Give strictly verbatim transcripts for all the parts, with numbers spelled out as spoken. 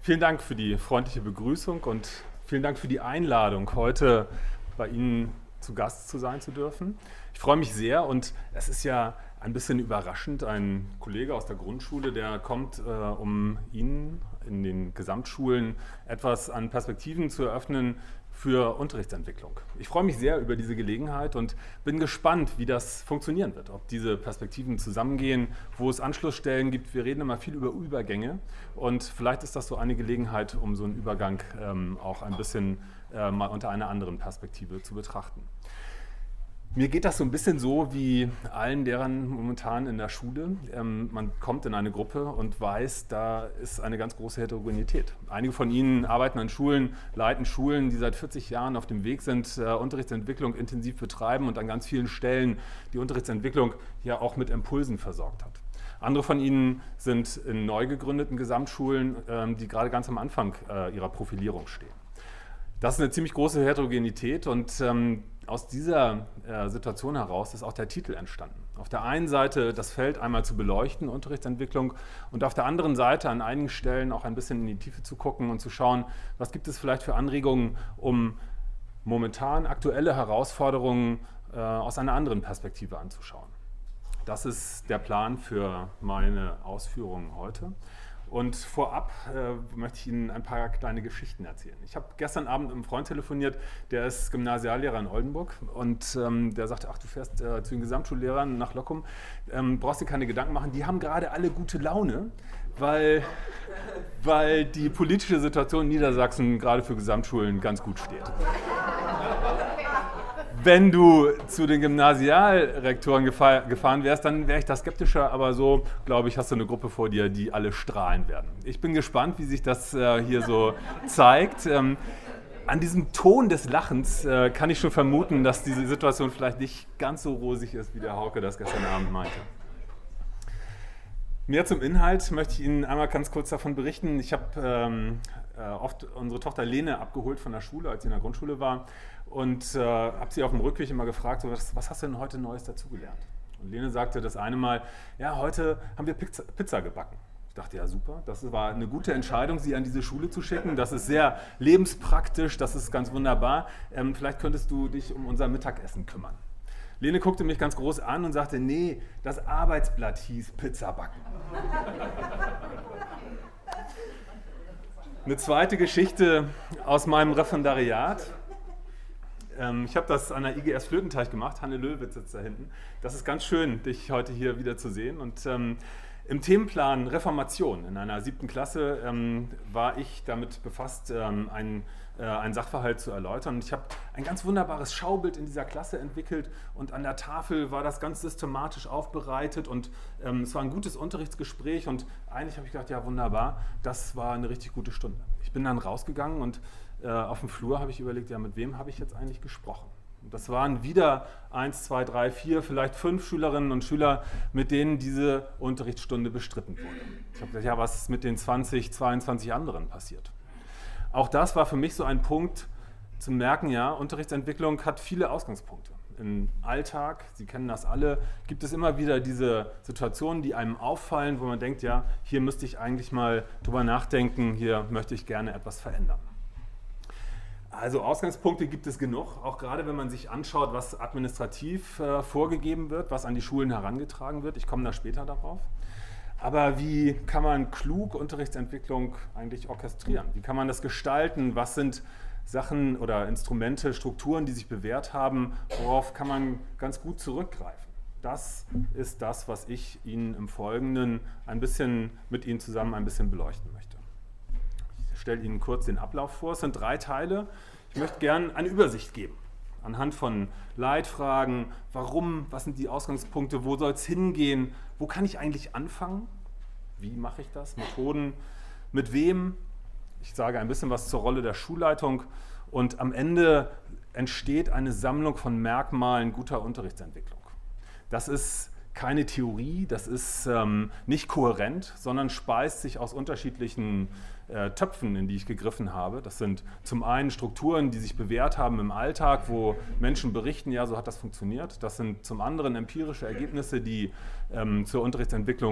Vielen Dank für die freundliche Begrüßung und vielen Dank für die Einladung, heute bei Ihnen zu Gast zu sein zu dürfen. Ich freue mich sehr und es ist ja ein bisschen überraschend, ein Kollege aus der Grundschule, der kommt, äh, um Ihnen in den Gesamtschulen etwas an Perspektiven zu eröffnen für Unterrichtsentwicklung. Ich freue mich sehr über diese Gelegenheit und bin gespannt, wie das funktionieren wird, ob diese Perspektiven zusammengehen, wo es Anschlussstellen gibt. Wir reden immer viel über Übergänge und vielleicht ist das so eine Gelegenheit, um so einen Übergang ähm, auch ein bisschen äh, mal unter einer anderen Perspektive zu betrachten. Mir geht das so ein bisschen so wie allen Lehrern momentan in der Schule. Ähm, man kommt in eine Gruppe und weiß, da ist eine ganz große Heterogenität. Einige von Ihnen arbeiten an Schulen, leiten Schulen, die seit vierzig Jahren auf dem Weg sind, äh, Unterrichtsentwicklung intensiv betreiben und an ganz vielen Stellen die Unterrichtsentwicklung ja auch mit Impulsen versorgt hat. Andere von Ihnen sind in neu gegründeten Gesamtschulen, ähm, die gerade ganz am Anfang äh, ihrer Profilierung stehen. Das ist eine ziemlich große Heterogenität und ähm, aus dieser äh, Situation heraus ist auch der Titel entstanden. Auf der einen Seite das Feld einmal zu beleuchten, Unterrichtsentwicklung, und auf der anderen Seite an einigen Stellen auch ein bisschen in die Tiefe zu gucken und zu schauen, was gibt es vielleicht für Anregungen, um momentan aktuelle Herausforderungen äh, aus einer anderen Perspektive anzuschauen. Das ist der Plan für meine Ausführungen heute. Und vorab äh, möchte ich Ihnen ein paar kleine Geschichten erzählen. Ich habe gestern Abend mit einem Freund telefoniert, der ist Gymnasiallehrer in Oldenburg und ähm, der sagte, ach, du fährst äh, zu den Gesamtschullehrern nach Lockum, ähm, brauchst dir keine Gedanken machen, die haben gerade alle gute Laune, weil, weil die politische Situation in Niedersachsen gerade für Gesamtschulen ganz gut steht. Wenn du zu den Gymnasialrektoren gefahr, gefahren wärst, dann wäre ich da skeptischer, aber so, glaube ich, hast du eine Gruppe vor dir, die alle strahlen werden. Ich bin gespannt, wie sich das äh, hier so zeigt. Ähm, an diesem Ton des Lachens äh, kann ich schon vermuten, dass diese Situation vielleicht nicht ganz so rosig ist, wie der Hauke das gestern Abend meinte. Mehr zum Inhalt möchte ich Ihnen einmal ganz kurz davon berichten. Ich habe ähm, äh, oft unsere Tochter Lene abgeholt von der Schule, als sie in der Grundschule war. Und äh, habe sie auf dem Rückweg immer gefragt, so, was, was hast du denn heute Neues dazugelernt? Und Lene sagte das eine Mal, ja, heute haben wir Pizza, Pizza gebacken. Ich dachte, ja super, das war eine gute Entscheidung, sie an diese Schule zu schicken. Das ist sehr lebenspraktisch, das ist ganz wunderbar. Ähm, vielleicht könntest du dich um unser Mittagessen kümmern. Lene guckte mich ganz groß an und sagte, nee, das Arbeitsblatt hieß Pizza backen. Eine zweite Geschichte aus meinem Referendariat. Ich habe das an der I G S Flötenteich gemacht, Hanne Löwitz sitzt da hinten. Das ist ganz schön, dich heute hier wieder zu sehen. Und ähm, im Themenplan Reformation in einer siebten Klasse ähm, war ich damit befasst, ähm, ein, äh, einen Sachverhalt zu erläutern. Und ich habe ein ganz wunderbares Schaubild in dieser Klasse entwickelt und an der Tafel war das ganz systematisch aufbereitet und ähm, es war ein gutes Unterrichtsgespräch und eigentlich habe ich gedacht, ja wunderbar, das war eine richtig gute Stunde. Ich bin dann rausgegangen und äh, auf dem Flur habe ich überlegt, ja mit wem habe ich jetzt eigentlich gesprochen? Und das waren wieder eins, zwei, drei, vier, vielleicht fünf Schülerinnen und Schüler, mit denen diese Unterrichtsstunde bestritten wurde. Ich habe gesagt, ja, was ist mit den zwanzig, zweiundzwanzig anderen passiert? Auch das war für mich so ein Punkt zu merken, ja, Unterrichtsentwicklung hat viele Ausgangspunkte. Im Alltag, Sie kennen das alle, gibt es immer wieder diese Situationen, die einem auffallen, wo man denkt, ja, hier müsste ich eigentlich mal drüber nachdenken, hier möchte ich gerne etwas verändern. Also Ausgangspunkte gibt es genug, auch gerade wenn man sich anschaut, was administrativ äh, vorgegeben wird, was an die Schulen herangetragen wird. Ich komme da später darauf. Aber wie kann man klug Unterrichtsentwicklung eigentlich orchestrieren? Wie kann man das gestalten? Was sind Sachen oder Instrumente, Strukturen, die sich bewährt haben? Worauf kann man ganz gut zurückgreifen? Das ist das, was ich Ihnen im Folgenden ein bisschen mit Ihnen zusammen ein bisschen beleuchten möchte. Ich stelle Ihnen kurz den Ablauf vor. Es sind drei Teile. Ich möchte gerne eine Übersicht geben. Anhand von Leitfragen, warum, was sind die Ausgangspunkte, wo soll es hingehen, wo kann ich eigentlich anfangen, wie mache ich das, Methoden, mit wem. Ich sage ein bisschen was zur Rolle der Schulleitung und am Ende entsteht eine Sammlung von Merkmalen guter Unterrichtsentwicklung. Das ist keine Theorie, das ist ähm, nicht kohärent, sondern speist sich aus unterschiedlichen äh, Töpfen, in die ich gegriffen habe. Das sind zum einen Strukturen, die sich bewährt haben im Alltag, wo Menschen berichten, ja, so hat das funktioniert. Das sind zum anderen empirische Ergebnisse, die ähm, zur Unterrichtsentwicklung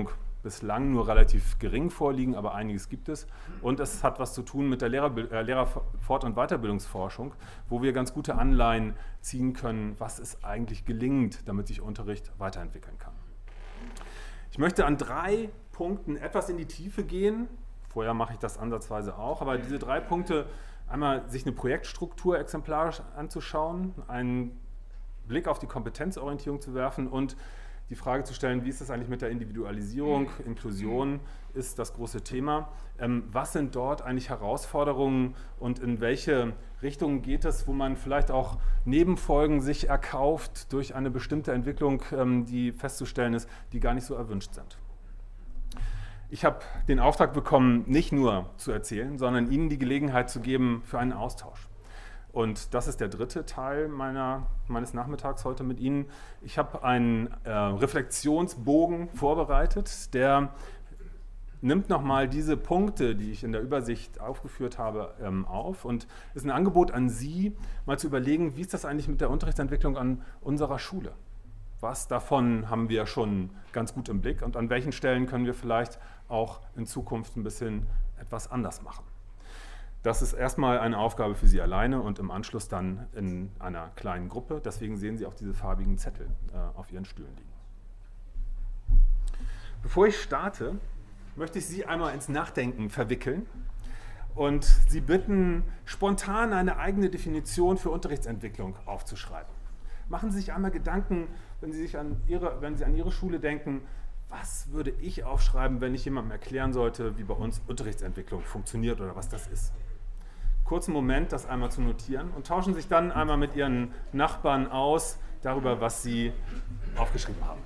bislang nur relativ gering vorliegen, aber einiges gibt es. Und es hat was zu tun mit der Lehrer, äh, Lehrerfort- und Weiterbildungsforschung, wo wir ganz gute Anleihen ziehen können, was es eigentlich gelingt, damit sich Unterricht weiterentwickeln kann. Ich möchte an drei Punkten etwas in die Tiefe gehen. Vorher mache ich das ansatzweise auch, aber diese drei Punkte, einmal sich eine Projektstruktur exemplarisch anzuschauen, einen Blick auf die Kompetenzorientierung zu werfen und die Frage zu stellen, wie ist das eigentlich mit der Individualisierung, Inklusion ist das große Thema. Ähm, was sind dort eigentlich Herausforderungen und in welche Richtungen geht es, wo man vielleicht auch Nebenfolgen sich erkauft durch eine bestimmte Entwicklung, ähm, die festzustellen ist, die gar nicht so erwünscht sind. Ich habe den Auftrag bekommen, nicht nur zu erzählen, sondern Ihnen die Gelegenheit zu geben für einen Austausch. Und das ist der dritte Teil meiner, meines Nachmittags heute mit Ihnen. Ich habe einen äh, Reflexionsbogen vorbereitet, der nimmt nochmal diese Punkte, die ich in der Übersicht aufgeführt habe, ähm, auf und ist ein Angebot an Sie, mal zu überlegen, wie ist das eigentlich mit der Unterrichtsentwicklung an unserer Schule? Was davon haben wir schon ganz gut im Blick und an welchen Stellen können wir vielleicht auch in Zukunft ein bisschen etwas anders machen? Das ist erstmal eine Aufgabe für Sie alleine und im Anschluss dann in einer kleinen Gruppe. Deswegen sehen Sie auch diese farbigen Zettel äh, auf Ihren Stühlen liegen. Bevor ich starte, möchte ich Sie einmal ins Nachdenken verwickeln und Sie bitten, spontan eine eigene Definition für Unterrichtsentwicklung aufzuschreiben. Machen Sie sich einmal Gedanken, wenn Sie, sich an Ihre, wenn Sie an Ihre Schule denken, was würde ich aufschreiben, wenn ich jemandem erklären sollte, wie bei uns Unterrichtsentwicklung funktioniert oder was das ist. Kurzen Moment, das einmal zu notieren und tauschen sich dann einmal mit Ihren Nachbarn aus darüber, was Sie aufgeschrieben haben.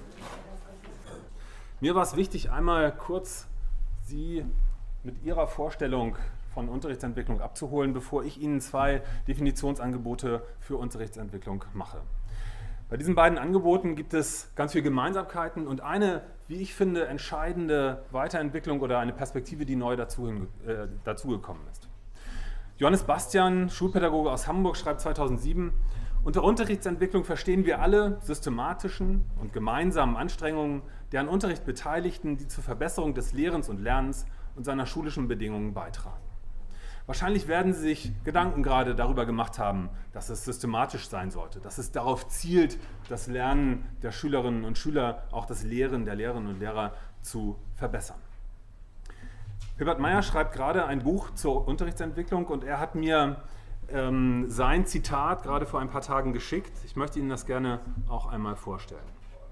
Mir war es wichtig, einmal kurz Sie mit Ihrer Vorstellung von Unterrichtsentwicklung abzuholen, bevor ich Ihnen zwei Definitionsangebote für Unterrichtsentwicklung mache. Bei diesen beiden Angeboten gibt es ganz viele Gemeinsamkeiten und eine, wie ich finde, entscheidende Weiterentwicklung oder eine Perspektive, die neu dazu, äh, dazugekommen ist. Johannes Bastian, Schulpädagoge aus Hamburg, schreibt zweitausendsieben, unter Unterrichtsentwicklung verstehen wir alle systematischen und gemeinsamen Anstrengungen der an Unterricht Beteiligten, die zur Verbesserung des Lehrens und Lernens und seiner schulischen Bedingungen beitragen. Wahrscheinlich werden Sie sich Gedanken gerade darüber gemacht haben, dass es systematisch sein sollte, dass es darauf zielt, das Lernen der Schülerinnen und Schüler, auch das Lehren der Lehrerinnen und Lehrer zu verbessern. Hilbert Meyer schreibt gerade ein Buch zur Unterrichtsentwicklung und er hat mir ähm, sein Zitat gerade vor ein paar Tagen geschickt. Ich möchte Ihnen das gerne auch einmal vorstellen.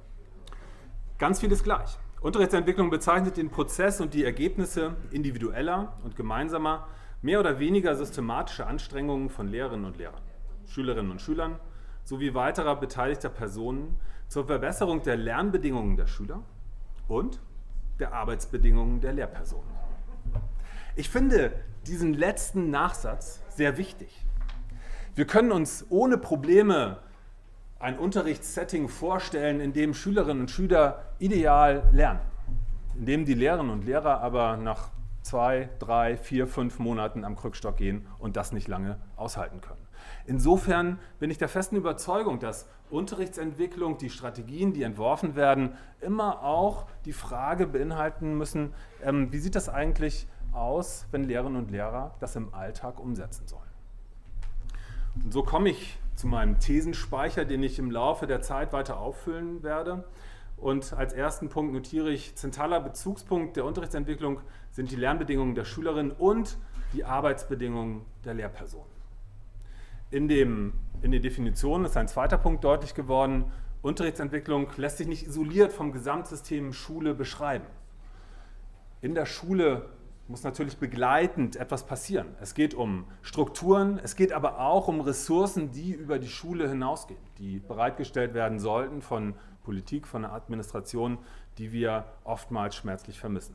Ganz vieles gleich. Unterrichtsentwicklung bezeichnet den Prozess und die Ergebnisse individueller und gemeinsamer, mehr oder weniger systematischer Anstrengungen von Lehrerinnen und Lehrern, Schülerinnen und Schülern sowie weiterer beteiligter Personen zur Verbesserung der Lernbedingungen der Schüler und der Arbeitsbedingungen der Lehrpersonen. Ich finde diesen letzten Nachsatz sehr wichtig. Wir können uns ohne Probleme ein Unterrichtssetting vorstellen, in dem Schülerinnen und Schüler ideal lernen, in dem die Lehrerinnen und Lehrer aber nach zwei, drei, vier, fünf Monaten am Krückstock gehen und das nicht lange aushalten können. Insofern bin ich der festen Überzeugung, dass Unterrichtsentwicklung, die Strategien, die entworfen werden, immer auch die Frage beinhalten müssen, ähm, wie sieht das eigentlich aus, wenn Lehrerinnen und Lehrer das im Alltag umsetzen sollen. Und so komme ich zu meinem Thesenspeicher, den ich im Laufe der Zeit weiter auffüllen werde. Und als ersten Punkt notiere ich, zentraler Bezugspunkt der Unterrichtsentwicklung sind die Lernbedingungen der Schülerinnen und die Arbeitsbedingungen der Lehrpersonen. In, dem, in den Definitionen ist ein zweiter Punkt deutlich geworden, Unterrichtsentwicklung lässt sich nicht isoliert vom Gesamtsystem Schule beschreiben. In der Schule muss natürlich begleitend etwas passieren. Es geht um Strukturen, es geht aber auch um Ressourcen, die über die Schule hinausgehen, die bereitgestellt werden sollten von Politik, von der Administration, die wir oftmals schmerzlich vermissen.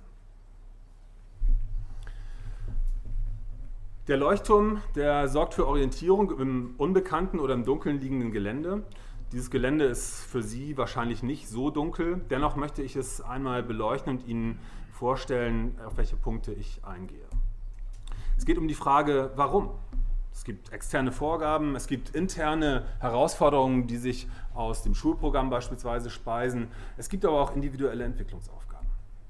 Der Leuchtturm, der sorgt für Orientierung im unbekannten oder im dunkeln liegenden Gelände. Dieses Gelände ist für Sie wahrscheinlich nicht so dunkel, dennoch möchte ich es einmal beleuchten und Ihnen vorstellen, auf welche Punkte ich eingehe. Es geht um die Frage, warum? Es gibt externe Vorgaben, es gibt interne Herausforderungen, die sich aus dem Schulprogramm beispielsweise speisen. Es gibt aber auch individuelle Entwicklungsaufgaben.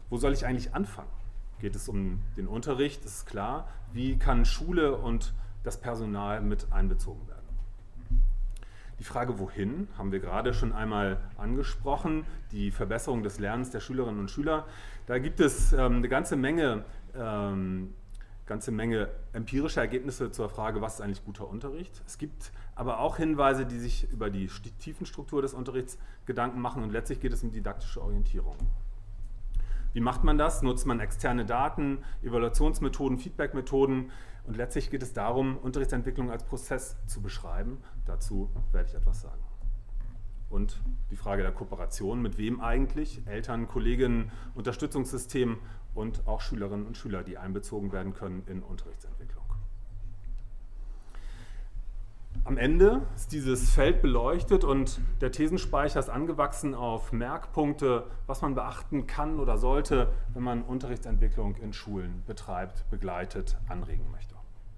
wo soll ich eigentlich anfangen? Geht es um den Unterricht, ist klar. Wie kann Schule und das Personal mit einbezogen werden? Die Frage, wohin, haben wir gerade schon einmal angesprochen, die Verbesserung des Lernens der Schülerinnen und Schüler. Da gibt es ähm, eine ganze Menge, ähm, ganze Menge empirischer Ergebnisse zur Frage, was ist eigentlich guter Unterricht. Es gibt aber auch Hinweise, die sich über die Tiefenstruktur des Unterrichts Gedanken machen, und letztlich geht es um didaktische Orientierung. Wie macht man das? Nutzt man externe Daten, Evaluationsmethoden, Feedbackmethoden? Und letztlich geht es darum, Unterrichtsentwicklung als Prozess zu beschreiben. Dazu werde ich etwas sagen. Und die Frage der Kooperation, mit wem eigentlich? Eltern, Kolleginnen, Unterstützungssystem und auch Schülerinnen und Schüler, die einbezogen werden können in Unterrichtsentwicklung. Am Ende ist dieses Feld beleuchtet und der Thesenspeicher ist angewachsen auf Merkpunkte, was man beachten kann oder sollte, wenn man Unterrichtsentwicklung in Schulen betreibt, begleitet, anregen möchte.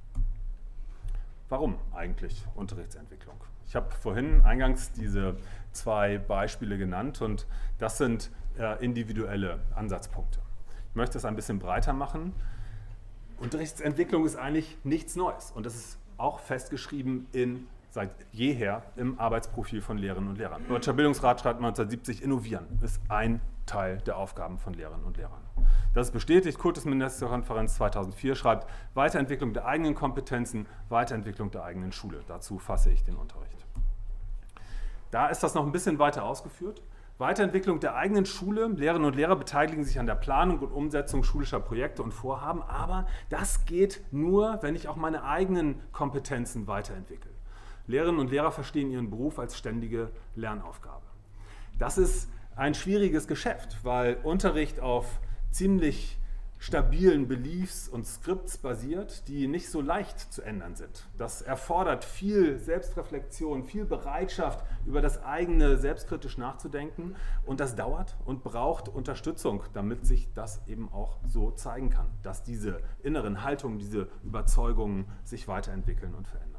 Warum eigentlich Unterrichtsentwicklung? Ich habe vorhin eingangs diese zwei Beispiele genannt und das sind äh, individuelle Ansatzpunkte. Ich möchte es ein bisschen breiter machen. Unterrichtsentwicklung ist eigentlich nichts Neues und das ist auch festgeschrieben in, seit jeher im Arbeitsprofil von Lehrerinnen und Lehrern. Deutscher Bildungsrat schreibt neunzehnhundertsiebzig, Innovieren ist ein Teil der Aufgaben von Lehrerinnen und Lehrern. Das ist bestätigt. Kultusministerkonferenz zweitausendvier schreibt, Weiterentwicklung der eigenen Kompetenzen, Weiterentwicklung der eigenen Schule. Dazu fasse ich den Unterricht. Da ist das noch ein bisschen weiter ausgeführt. Weiterentwicklung der eigenen Schule. Lehrerinnen und Lehrer beteiligen sich an der Planung und Umsetzung schulischer Projekte und Vorhaben, aber das geht nur, wenn ich auch meine eigenen Kompetenzen weiterentwickle. Lehrerinnen und Lehrer verstehen ihren Beruf als ständige Lernaufgabe. Das ist ein schwieriges Geschäft, weil Unterricht auf ziemlich stabilen Beliefs und Skripts basiert, die nicht so leicht zu ändern sind. Das erfordert viel Selbstreflexion, viel Bereitschaft, über das eigene selbstkritisch nachzudenken, und das dauert und braucht Unterstützung, damit sich das eben auch so zeigen kann, dass diese inneren Haltungen, diese Überzeugungen sich weiterentwickeln und verändern.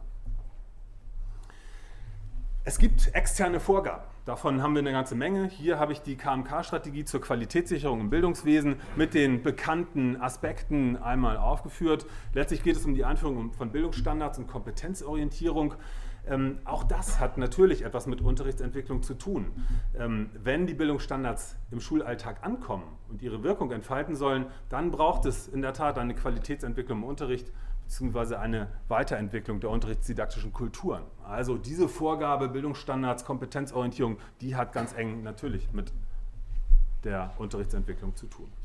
Es gibt externe Vorgaben. Davon haben wir eine ganze Menge. Hier habe ich die K M K-Strategie zur Qualitätssicherung im Bildungswesen mit den bekannten Aspekten einmal aufgeführt. Letztlich geht es um die Einführung von Bildungsstandards und Kompetenzorientierung. Ähm, auch das hat natürlich etwas mit Unterrichtsentwicklung zu tun. Ähm, wenn die Bildungsstandards im Schulalltag ankommen und ihre Wirkung entfalten sollen, dann braucht es in der Tat eine Qualitätsentwicklung im Unterricht, beziehungsweise eine Weiterentwicklung der unterrichtsdidaktischen Kulturen. Also diese Vorgabe, Bildungsstandards, Kompetenzorientierung, die hat ganz eng natürlich mit der Unterrichtsentwicklung zu tun.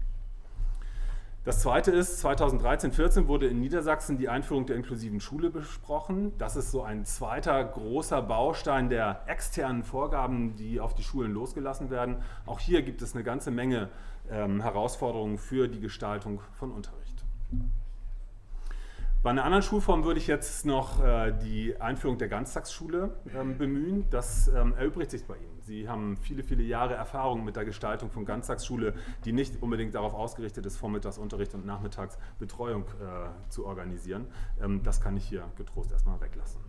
Das Zweite ist, zweitausenddreizehn vierzehn wurde in Niedersachsen die Einführung der inklusiven Schule besprochen. Das ist so ein zweiter großer Baustein der externen Vorgaben, die auf die Schulen losgelassen werden. Auch hier gibt es eine ganze Menge ähm, Herausforderungen für die Gestaltung von Unterricht. Bei einer anderen Schulform würde ich jetzt noch äh, die Einführung der Ganztagsschule ähm, bemühen. Das ähm, erübrigt sich bei Ihnen. Sie haben viele, viele Jahre Erfahrung mit der Gestaltung von Ganztagsschule, die nicht unbedingt darauf ausgerichtet ist, Vormittagsunterricht und Nachmittagsbetreuung äh, zu organisieren. Ähm, das kann ich hier getrost erstmal weglassen.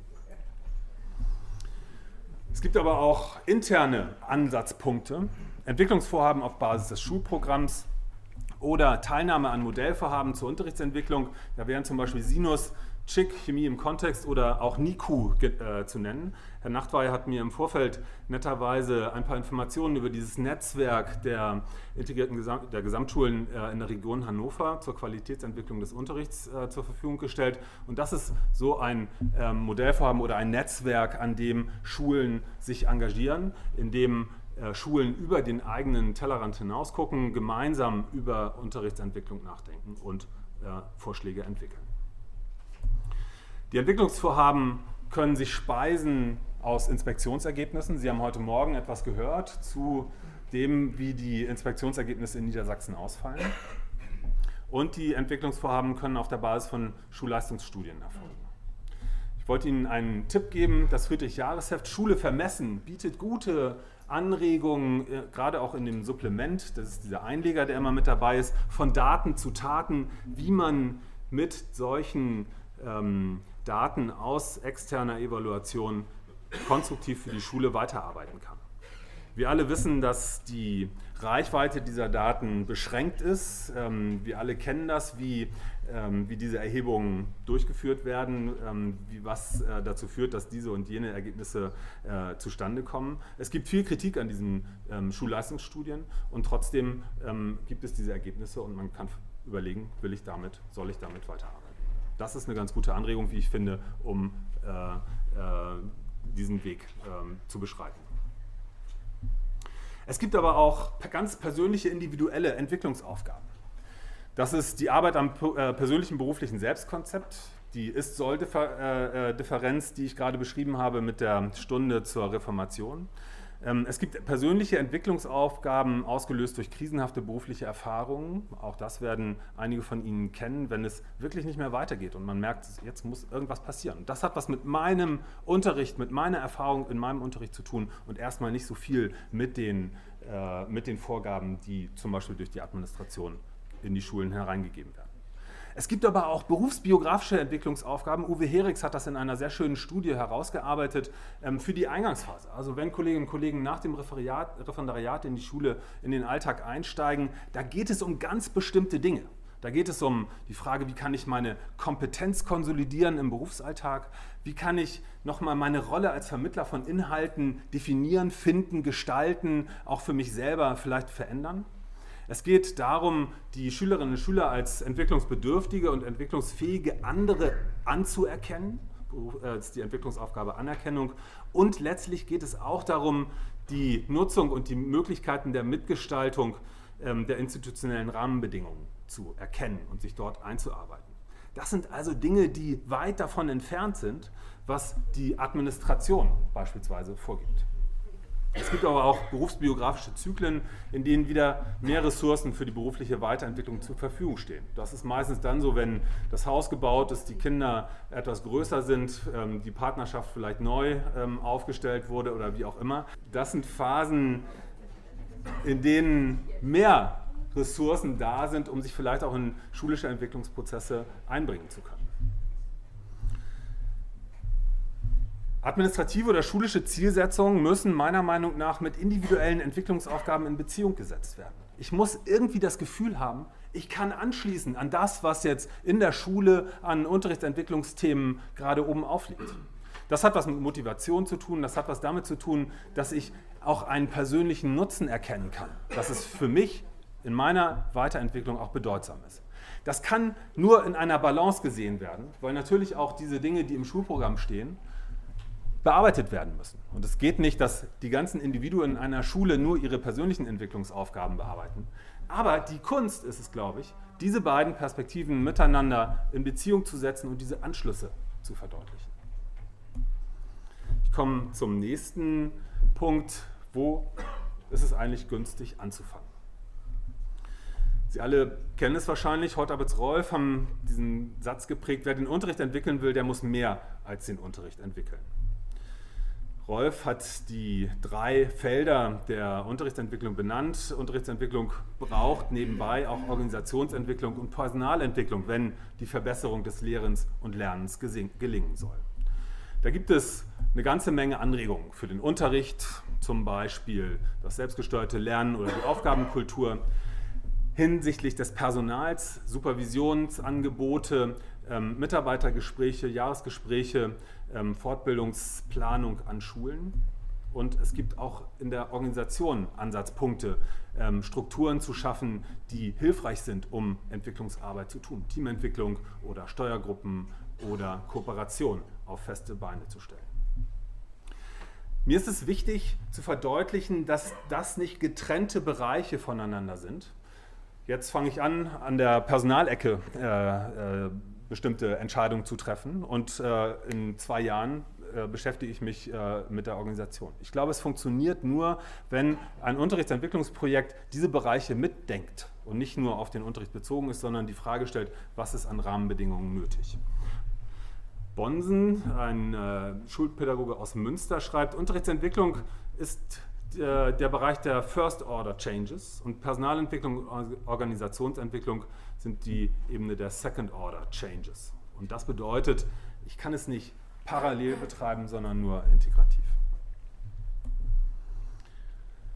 Es gibt aber auch interne Ansatzpunkte, Entwicklungsvorhaben auf Basis des Schulprogramms, oder Teilnahme an Modellvorhaben zur Unterrichtsentwicklung. Da wären zum Beispiel Sinus, C I C, Chemie im Kontext oder auch N I Q U äh, zu nennen. Herr Nachtwey hat mir im Vorfeld netterweise ein paar Informationen über dieses Netzwerk der integrierten Gesam der Gesamtschulen äh, in der Region Hannover zur Qualitätsentwicklung des Unterrichts äh, zur Verfügung gestellt. Und das ist so ein äh, Modellvorhaben oder ein Netzwerk, an dem Schulen sich engagieren, in dem Schulen über den eigenen Tellerrand hinaus gucken, gemeinsam über Unterrichtsentwicklung nachdenken und äh, Vorschläge entwickeln. Die Entwicklungsvorhaben können sich speisen aus Inspektionsergebnissen. Sie haben heute Morgen etwas gehört zu dem, wie die Inspektionsergebnisse in Niedersachsen ausfallen. Und die Entwicklungsvorhaben können auf der Basis von Schulleistungsstudien erfolgen. Ich wollte Ihnen einen Tipp geben, das Friedrich-Jahres-Heft Schule vermessen bietet gute Anregungen, gerade auch in dem Supplement, das ist dieser Einleger, der immer mit dabei ist, von Daten zu Taten, wie man mit solchen ähm, Daten aus externer Evaluation konstruktiv für die Schule weiterarbeiten kann. Wir alle wissen, dass die Reichweite dieser Daten beschränkt ist. Ähm, wir alle kennen das, wie, ähm, wie diese Erhebungen durchgeführt werden, ähm, wie, was äh, dazu führt, dass diese und jene Ergebnisse äh, zustande kommen. Es gibt viel Kritik an diesen ähm, Schulleistungsstudien und trotzdem ähm, gibt es diese Ergebnisse und man kann überlegen, will ich damit, soll ich damit weiterarbeiten. Das ist eine ganz gute Anregung, wie ich finde, um äh, äh, diesen Weg äh, zu beschreiten. Es gibt aber auch ganz persönliche, individuelle Entwicklungsaufgaben. Das ist die Arbeit am äh, persönlichen beruflichen Selbstkonzept, die Ist-Soll-Differenz, die ich gerade beschrieben habe mit der Stunde zur Reformation. Ähm, es gibt persönliche Entwicklungsaufgaben, ausgelöst durch krisenhafte berufliche Erfahrungen. Auch das werden einige von Ihnen kennen, wenn es wirklich nicht mehr weitergeht und man merkt, jetzt muss irgendwas passieren. Und das hat was mit meinem Unterricht, mit meiner Erfahrung in meinem Unterricht zu tun und erstmal nicht so viel mit den, äh, mit den Vorgaben, die zum Beispiel durch die Administration in die Schulen hereingegeben werden. Es gibt aber auch berufsbiografische Entwicklungsaufgaben. Uwe Herichs hat das in einer sehr schönen Studie herausgearbeitet ähm, für die Eingangsphase. Also wenn Kolleginnen und Kollegen nach dem Referendariat, Referendariat in die Schule, in den Alltag einsteigen, da geht es um ganz bestimmte Dinge. Da geht es um die Frage, wie kann ich meine Kompetenz konsolidieren im Berufsalltag? Wie kann ich nochmal meine Rolle als Vermittler von Inhalten definieren, finden, gestalten, auch für mich selber vielleicht verändern? Es geht darum, die Schülerinnen und Schüler als entwicklungsbedürftige und entwicklungsfähige andere anzuerkennen. Das ist die Entwicklungsaufgabe Anerkennung. Und letztlich geht es auch darum, die Nutzung und die Möglichkeiten der Mitgestaltung der institutionellen Rahmenbedingungen zu erkennen und sich dort einzuarbeiten. Das sind also Dinge, die weit davon entfernt sind, was die Administration beispielsweise vorgibt. Es gibt aber auch berufsbiografische Zyklen, in denen wieder mehr Ressourcen für die berufliche Weiterentwicklung zur Verfügung stehen. Das ist meistens dann so, wenn das Haus gebaut ist, die Kinder etwas größer sind, die Partnerschaft vielleicht neu aufgestellt wurde oder wie auch immer. Das sind Phasen, in denen mehr Ressourcen da sind, um sich vielleicht auch in schulische Entwicklungsprozesse einbringen zu können. Administrative oder schulische Zielsetzungen müssen meiner Meinung nach mit individuellen Entwicklungsaufgaben in Beziehung gesetzt werden. Ich muss irgendwie das Gefühl haben, ich kann anschließen an das, was jetzt in der Schule an Unterrichtsentwicklungsthemen gerade oben aufliegt. Das hat was mit Motivation zu tun, das hat was damit zu tun, dass ich auch einen persönlichen Nutzen erkennen kann, dass es für mich in meiner Weiterentwicklung auch bedeutsam ist. Das kann nur in einer Balance gesehen werden, weil natürlich auch diese Dinge, die im Schulprogramm stehen, bearbeitet werden müssen. Und es geht nicht, dass die ganzen Individuen in einer Schule nur ihre persönlichen Entwicklungsaufgaben bearbeiten. Aber die Kunst ist es, glaube ich, diese beiden Perspektiven miteinander in Beziehung zu setzen und diese Anschlüsse zu verdeutlichen. Ich komme zum nächsten Punkt. Wo ist es eigentlich günstig anzufangen? Sie alle kennen es wahrscheinlich, Hortabitz-Rolf haben diesen Satz geprägt, wer den Unterricht entwickeln will, der muss mehr als den Unterricht entwickeln. Rolf hat die drei Felder der Unterrichtsentwicklung benannt. Unterrichtsentwicklung braucht nebenbei auch Organisationsentwicklung und Personalentwicklung, wenn die Verbesserung des Lehrens und Lernens gelingen soll. Da gibt es eine ganze Menge Anregungen für den Unterricht, zum Beispiel das selbstgesteuerte Lernen oder die Aufgabenkultur. Hinsichtlich des Personals, Supervisionsangebote, ähm, Mitarbeitergespräche, Jahresgespräche, ähm, Fortbildungsplanung an Schulen. Und es gibt auch in der Organisation Ansatzpunkte, ähm, Strukturen zu schaffen, die hilfreich sind, um Entwicklungsarbeit zu tun. Teamentwicklung oder Steuergruppen oder Kooperation auf feste Beine zu stellen. Mir ist es wichtig zu verdeutlichen, dass das nicht getrennte Bereiche voneinander sind. Jetzt fange ich an, an der Personalecke äh, äh, bestimmte Entscheidungen zu treffen und äh, in zwei Jahren äh, beschäftige ich mich äh, mit der Organisation. Ich glaube, es funktioniert nur, wenn ein Unterrichtsentwicklungsprojekt diese Bereiche mitdenkt und nicht nur auf den Unterricht bezogen ist, sondern die Frage stellt, was ist an Rahmenbedingungen nötig. Bonsen, ein äh, Schulpädagoge aus Münster, schreibt, Unterrichtsentwicklung ist äh, der Bereich der First-Order-Changes und Personalentwicklung und Organisationsentwicklung sind die Ebene der Second-Order-Changes. Und das bedeutet, ich kann es nicht parallel betreiben, sondern nur integrativ.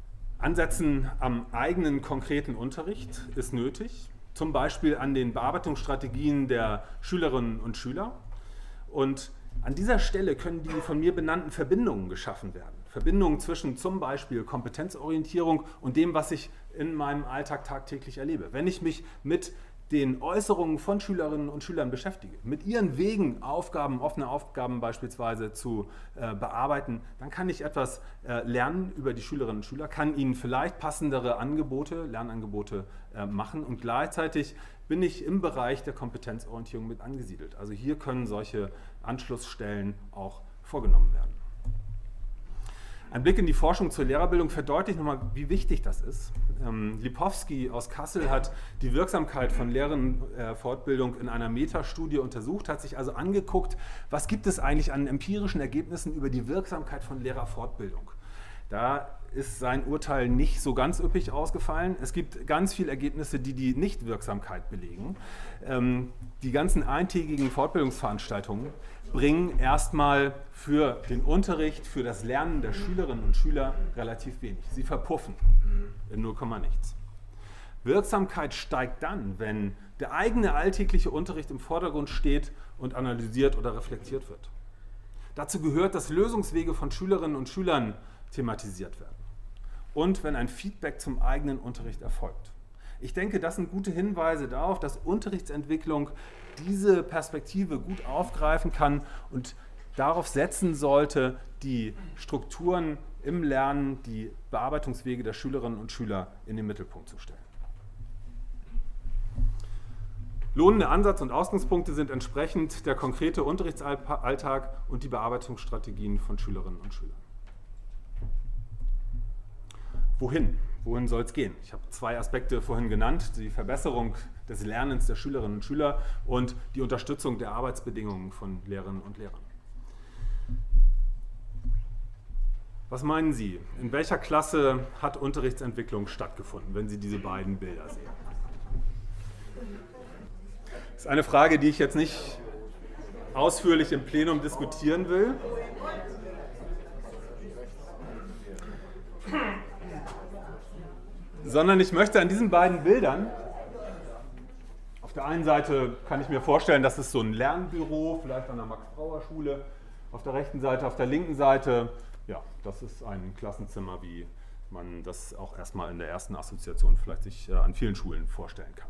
Ansetzen am eigenen konkreten Unterricht ist nötig, zum Beispiel an den Bearbeitungsstrategien der Schülerinnen und Schüler. Und an dieser Stelle können die von mir benannten Verbindungen geschaffen werden. Verbindungen zwischen zum Beispiel Kompetenzorientierung und dem, was ich in meinem Alltag tagtäglich erlebe. Wenn ich mich mit den Äußerungen von Schülerinnen und Schülern beschäftige, mit ihren Wegen, Aufgaben, offene Aufgaben beispielsweise zu äh, bearbeiten, dann kann ich etwas äh, lernen über die Schülerinnen und Schüler, kann ihnen vielleicht passendere Angebote, Lernangebote äh, machen und gleichzeitig bin ich im Bereich der Kompetenzorientierung mit angesiedelt. Also hier können solche Anschlussstellen auch vorgenommen werden. Ein Blick in die Forschung zur Lehrerbildung verdeutlicht nochmal, wie wichtig das ist. Ähm, Lipowski aus Kassel hat die Wirksamkeit von Lehrerfortbildung in einer Metastudie untersucht, hat sich also angeguckt, was gibt es eigentlich an empirischen Ergebnissen über die Wirksamkeit von Lehrerfortbildung. Da ist sein Urteil nicht so ganz üppig ausgefallen. Es gibt ganz viele Ergebnisse, die die Nichtwirksamkeit belegen. Ähm, die ganzen eintägigen Fortbildungsveranstaltungen bringen erstmal für den Unterricht, für das Lernen der Schülerinnen und Schüler relativ wenig. Sie verpuffen in null Komma nichts. Wirksamkeit steigt dann, wenn der eigene alltägliche Unterricht im Vordergrund steht und analysiert oder reflektiert wird. Dazu gehört, dass Lösungswege von Schülerinnen und Schülern thematisiert werden und wenn ein Feedback zum eigenen Unterricht erfolgt. Ich denke, das sind gute Hinweise darauf, dass Unterrichtsentwicklung diese Perspektive gut aufgreifen kann und darauf setzen sollte, die Strukturen im Lernen, die Bearbeitungswege der Schülerinnen und Schüler in den Mittelpunkt zu stellen. Lohnende Ansatz- und Ausgangspunkte sind entsprechend der konkrete Unterrichtsalltag und die Bearbeitungsstrategien von Schülerinnen und Schülern. Wohin? Wohin soll es gehen? Ich habe zwei Aspekte vorhin genannt, die Verbesserung des Lernens der Schülerinnen und Schüler und die Unterstützung der Arbeitsbedingungen von Lehrerinnen und Lehrern. Was meinen Sie? In welcher Klasse hat Unterrichtsentwicklung stattgefunden, wenn Sie diese beiden Bilder sehen? Das ist eine Frage, die ich jetzt nicht ausführlich im Plenum diskutieren will. Sondern ich möchte an diesen beiden Bildern, auf der einen Seite kann ich mir vorstellen, das ist so ein Lernbüro, vielleicht an der Max-Brauer-Schule, auf der rechten Seite, auf der linken Seite, ja, das ist ein Klassenzimmer, wie man das auch erstmal in der ersten Assoziation vielleicht sich äh, an vielen Schulen vorstellen kann.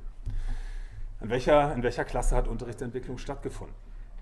In welcher, in welcher Klasse hat Unterrichtsentwicklung stattgefunden?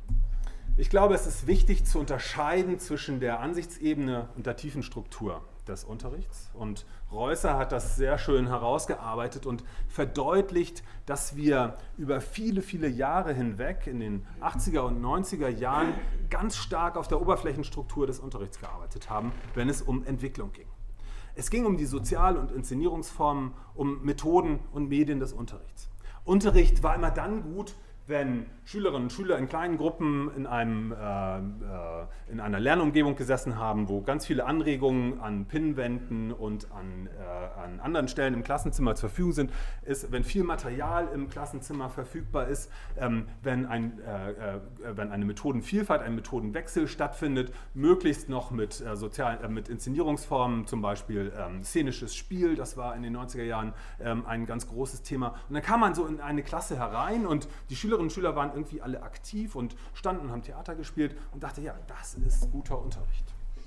Ich glaube, es ist wichtig zu unterscheiden zwischen der Ansichtsebene und der tiefen Struktur des Unterrichts. Und Reusser hat das sehr schön herausgearbeitet und verdeutlicht, dass wir über viele, viele Jahre hinweg in den achtziger und neunziger Jahren ganz stark auf der Oberflächenstruktur des Unterrichts gearbeitet haben, wenn es um Entwicklung ging. Es ging um die Sozial- und Inszenierungsformen, um Methoden und Medien des Unterrichts. Unterricht war immer dann gut, wenn Schülerinnen und Schüler in kleinen Gruppen in, einem, äh, äh, in einer Lernumgebung gesessen haben, wo ganz viele Anregungen an Pinnwänden und an, äh, an anderen Stellen im Klassenzimmer zur Verfügung sind, ist, wenn viel Material im Klassenzimmer verfügbar ist, ähm, wenn, ein, äh, äh, wenn eine Methodenvielfalt, ein Methodenwechsel stattfindet, möglichst noch mit, äh, sozialen, äh, mit Inszenierungsformen, zum Beispiel ähm, szenisches Spiel, das war in den neunziger Jahren ähm, ein ganz großes Thema. Und dann kam man so in eine Klasse herein und die Schüler Schülerinnen und Schüler waren irgendwie alle aktiv und standen und haben Theater gespielt und dachte, ja, das ist guter Unterricht.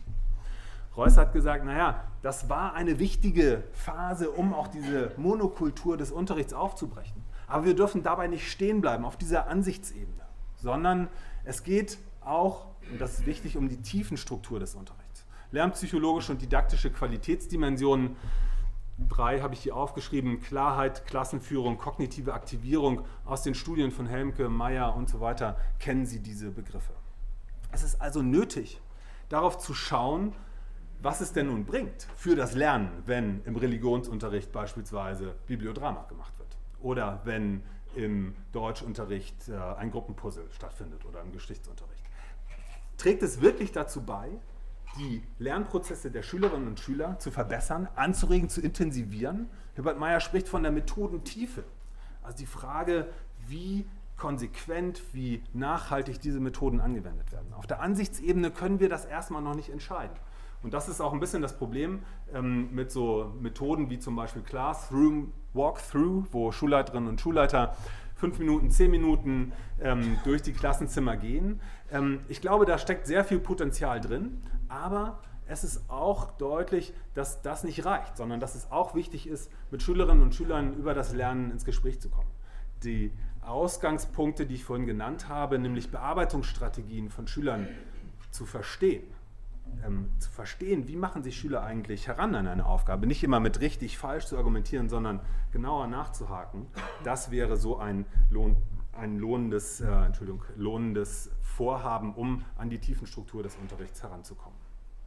Reusser hat gesagt, naja, das war eine wichtige Phase, um auch diese Monokultur des Unterrichts aufzubrechen. Aber wir dürfen dabei nicht stehen bleiben auf dieser Ansichtsebene, sondern es geht auch, und das ist wichtig, um die Tiefenstruktur des Unterrichts. Lernpsychologische und didaktische Qualitätsdimensionen. Drei habe ich hier aufgeschrieben: Klarheit, Klassenführung, kognitive Aktivierung. Aus den Studien von Helmke, Meyer und so weiter kennen Sie diese Begriffe. Es ist also nötig, darauf zu schauen, was es denn nun bringt für das Lernen, wenn im Religionsunterricht beispielsweise Bibliodrama gemacht wird oder wenn im Deutschunterricht äh, ein Gruppenpuzzle stattfindet oder im Geschichtsunterricht. Trägt es wirklich dazu bei, die Lernprozesse der Schülerinnen und Schüler zu verbessern, anzuregen, zu intensivieren? Herbert Meyer spricht von der Methodentiefe. Also die Frage, wie konsequent, wie nachhaltig diese Methoden angewendet werden. Auf der Ansichtsebene können wir das erstmal noch nicht entscheiden. Und das ist auch ein bisschen das Problem ähm, mit so Methoden wie zum Beispiel Classroom Walkthrough, wo Schulleiterinnen und Schulleiter fünf Minuten, zehn Minuten ähm, durch die Klassenzimmer gehen. Ähm, ich glaube, da steckt sehr viel Potenzial drin, aber es ist auch deutlich, dass das nicht reicht, sondern dass es auch wichtig ist, mit Schülerinnen und Schülern über das Lernen ins Gespräch zu kommen. Die Ausgangspunkte, die ich vorhin genannt habe, nämlich Bearbeitungsstrategien von Schülern zu verstehen, ähm, zu verstehen, wie machen sich Schüler eigentlich heran an eine Aufgabe, nicht immer mit richtig, falsch zu argumentieren, sondern genauer nachzuhaken, das wäre so ein, Lohn, ein lohnendes, äh, Entschuldigung, lohnendes Vorhaben, um an die Tiefenstruktur des Unterrichts heranzukommen.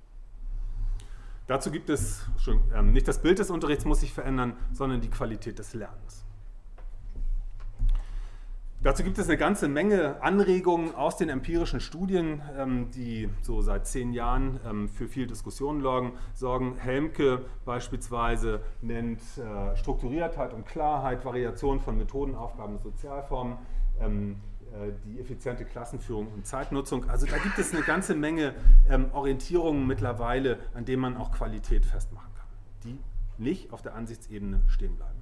Dazu gibt es, schon, ähm, nicht das Bild des Unterrichts muss sich verändern, sondern die Qualität des Lernens. Dazu gibt es eine ganze Menge Anregungen aus den empirischen Studien, ähm, die so seit zehn Jahren ähm, für viel Diskussion sorgen. Helmke beispielsweise nennt äh, Strukturiertheit und Klarheit, Variation von Methoden, Aufgaben und Sozialformen, ähm, äh, die effiziente Klassenführung und Zeitnutzung. Also da gibt es eine ganze Menge ähm, Orientierungen mittlerweile, an denen man auch Qualität festmachen kann, die nicht auf der Ansichtsebene stehen bleiben.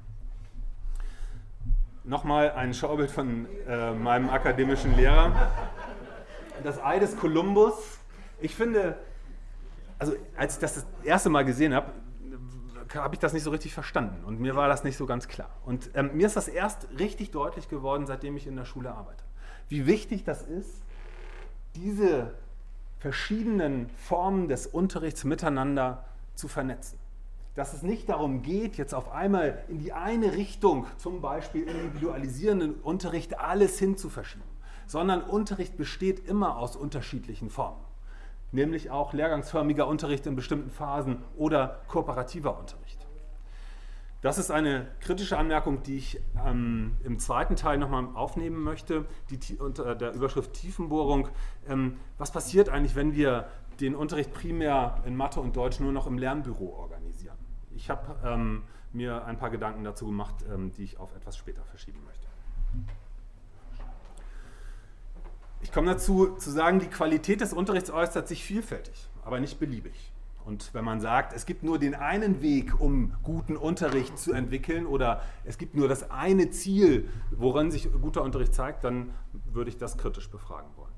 Nochmal ein Schaubild von äh, meinem akademischen Lehrer. Das Ei des Kolumbus. Ich finde, also als ich das das erste Mal gesehen habe, habe ich das nicht so richtig verstanden und mir war das nicht so ganz klar. Und ähm, mir ist das erst richtig deutlich geworden, seitdem ich in der Schule arbeite. Wie wichtig das ist, diese verschiedenen Formen des Unterrichts miteinander zu vernetzen. Dass es nicht darum geht, jetzt auf einmal in die eine Richtung, zum Beispiel individualisierenden Unterricht, alles hin zu verschieben, sondern Unterricht besteht immer aus unterschiedlichen Formen, nämlich auch lehrgangsförmiger Unterricht in bestimmten Phasen oder kooperativer Unterricht. Das ist eine kritische Anmerkung, die ich ähm, im zweiten Teil nochmal aufnehmen möchte, die, unter der Überschrift Tiefenbohrung. Ähm, was passiert eigentlich, wenn wir den Unterricht primär in Mathe und Deutsch nur noch im Lernbüro organisieren? Ich habe ähm, mir ein paar Gedanken dazu gemacht, ähm, die ich auf etwas später verschieben möchte. Ich komme dazu, zu sagen, die Qualität des Unterrichts äußert sich vielfältig, aber nicht beliebig. Und wenn man sagt, es gibt nur den einen Weg, um guten Unterricht zu entwickeln oder es gibt nur das eine Ziel, worin sich guter Unterricht zeigt, dann würde ich das kritisch befragen wollen.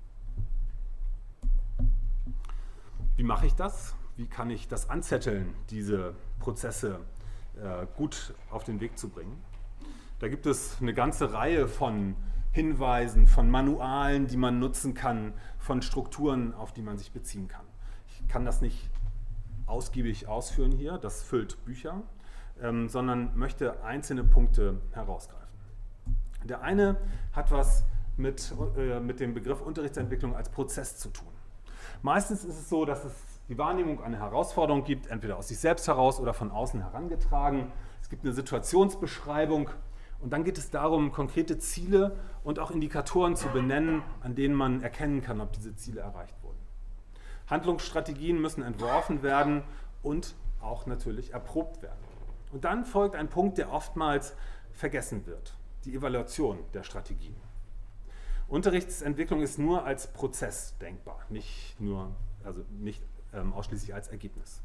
Wie mache ich das? Wie kann ich das anzetteln, diese Prozesse äh, gut auf den Weg zu bringen? Da gibt es eine ganze Reihe von Hinweisen, von Manualen, die man nutzen kann, von Strukturen, auf die man sich beziehen kann. Ich kann das nicht ausgiebig ausführen hier, das füllt Bücher, ähm, sondern möchte einzelne Punkte herausgreifen. Der eine hat was mit, äh, mit dem Begriff Unterrichtsentwicklung als Prozess zu tun. Meistens ist es so, dass es die Wahrnehmung eine Herausforderung gibt, entweder aus sich selbst heraus oder von außen herangetragen. Es gibt eine Situationsbeschreibung und dann geht es darum, konkrete Ziele und auch Indikatoren zu benennen, an denen man erkennen kann, ob diese Ziele erreicht wurden. Handlungsstrategien müssen entworfen werden und auch natürlich erprobt werden. Und dann folgt ein Punkt, der oftmals vergessen wird, die Evaluation der Strategien. Unterrichtsentwicklung ist nur als Prozess denkbar, nicht, nur, also nicht ähm, ausschließlich als Ergebnis.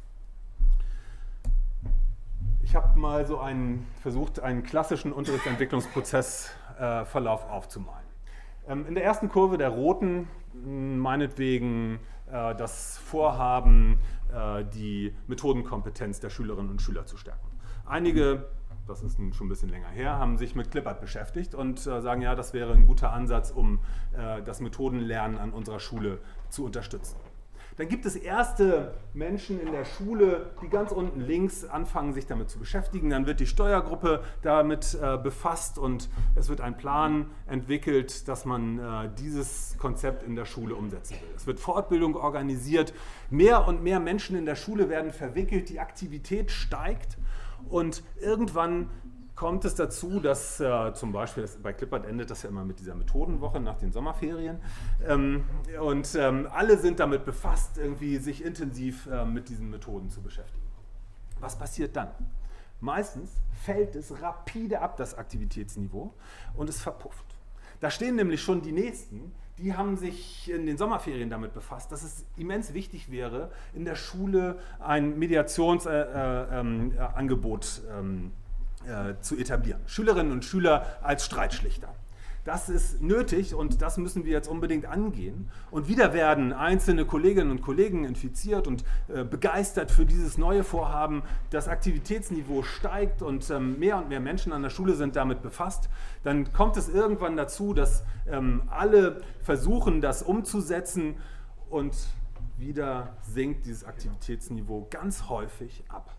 Ich habe mal so einen, versucht, einen klassischen Unterrichtsentwicklungsprozessverlauf äh, aufzumalen. Ähm, in der ersten Kurve, der roten, meinetwegen äh, das Vorhaben, äh, die Methodenkompetenz der Schülerinnen und Schüler zu stärken. Einige, das ist schon ein bisschen länger her, haben sich mit Clipart beschäftigt und äh, sagen, ja, das wäre ein guter Ansatz, um äh, das Methodenlernen an unserer Schule zu unterstützen. Dann gibt es erste Menschen in der Schule, die ganz unten links anfangen, sich damit zu beschäftigen. Dann wird die Steuergruppe damit äh, befasst und es wird ein Plan entwickelt, dass man äh, dieses Konzept in der Schule umsetzen will. Es wird Fortbildung organisiert, mehr und mehr Menschen in der Schule werden verwickelt, die Aktivität steigt und irgendwann kommt es dazu, dass äh, zum Beispiel, das, bei Clipart endet das ja immer mit dieser Methodenwoche nach den Sommerferien ähm, und ähm, alle sind damit befasst, irgendwie sich intensiv äh, mit diesen Methoden zu beschäftigen. Was passiert dann? Meistens fällt es rapide ab, das Aktivitätsniveau, und es verpufft. Da stehen nämlich schon die Nächsten, die haben sich in den Sommerferien damit befasst, dass es immens wichtig wäre, in der Schule ein Mediationsangebot äh, äh, ähm, äh, zu etablieren. Schülerinnen und Schüler als Streitschlichter. Das ist nötig und das müssen wir jetzt unbedingt angehen. Und wieder werden einzelne Kolleginnen und Kollegen infiziert und äh, begeistert für dieses neue Vorhaben. Das Aktivitätsniveau steigt und ähm, mehr und mehr Menschen an der Schule sind damit befasst. Dann kommt es irgendwann dazu, dass ähm, alle versuchen, das umzusetzen und wieder sinkt dieses Aktivitätsniveau ganz häufig ab.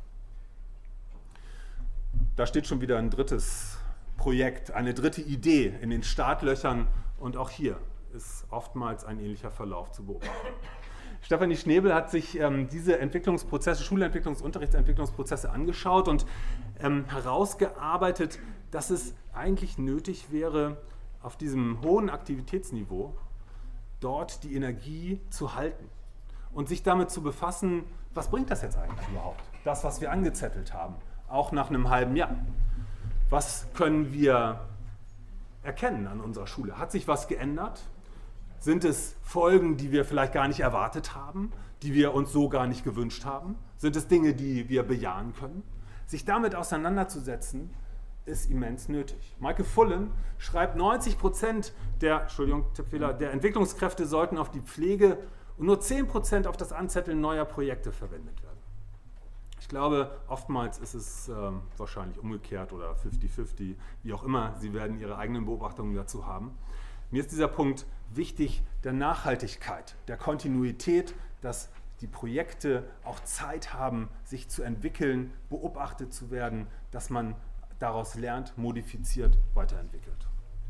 Da steht schon wieder ein drittes Projekt, eine dritte Idee in den Startlöchern und auch hier ist oftmals ein ähnlicher Verlauf zu beobachten. Stefanie Schnebel hat sich ähm, diese Entwicklungsprozesse, Schulentwicklungs-, Unterrichtsentwicklungsprozesse angeschaut und ähm, herausgearbeitet, dass es eigentlich nötig wäre, auf diesem hohen Aktivitätsniveau dort die Energie zu halten und sich damit zu befassen, was bringt das jetzt eigentlich überhaupt, das, was wir angezettelt haben, auch nach einem halben Jahr. Was können wir erkennen an unserer Schule? Hat sich was geändert? Sind es Folgen, die wir vielleicht gar nicht erwartet haben, die wir uns so gar nicht gewünscht haben? Sind es Dinge, die wir bejahen können? Sich damit auseinanderzusetzen, ist immens nötig. Maike Fullen schreibt, neunzig Prozent der, Entschuldigung, Tippfehler, der Entwicklungskräfte sollten auf die Pflege und nur zehn Prozent auf das Anzetteln neuer Projekte verwendet werden. Ich glaube, oftmals ist es ähm, wahrscheinlich umgekehrt oder fifty fifty, wie auch immer. Sie werden Ihre eigenen Beobachtungen dazu haben. Mir ist dieser Punkt wichtig, der Nachhaltigkeit, der Kontinuität, dass die Projekte auch Zeit haben, sich zu entwickeln, beobachtet zu werden, dass man daraus lernt, modifiziert, weiterentwickelt.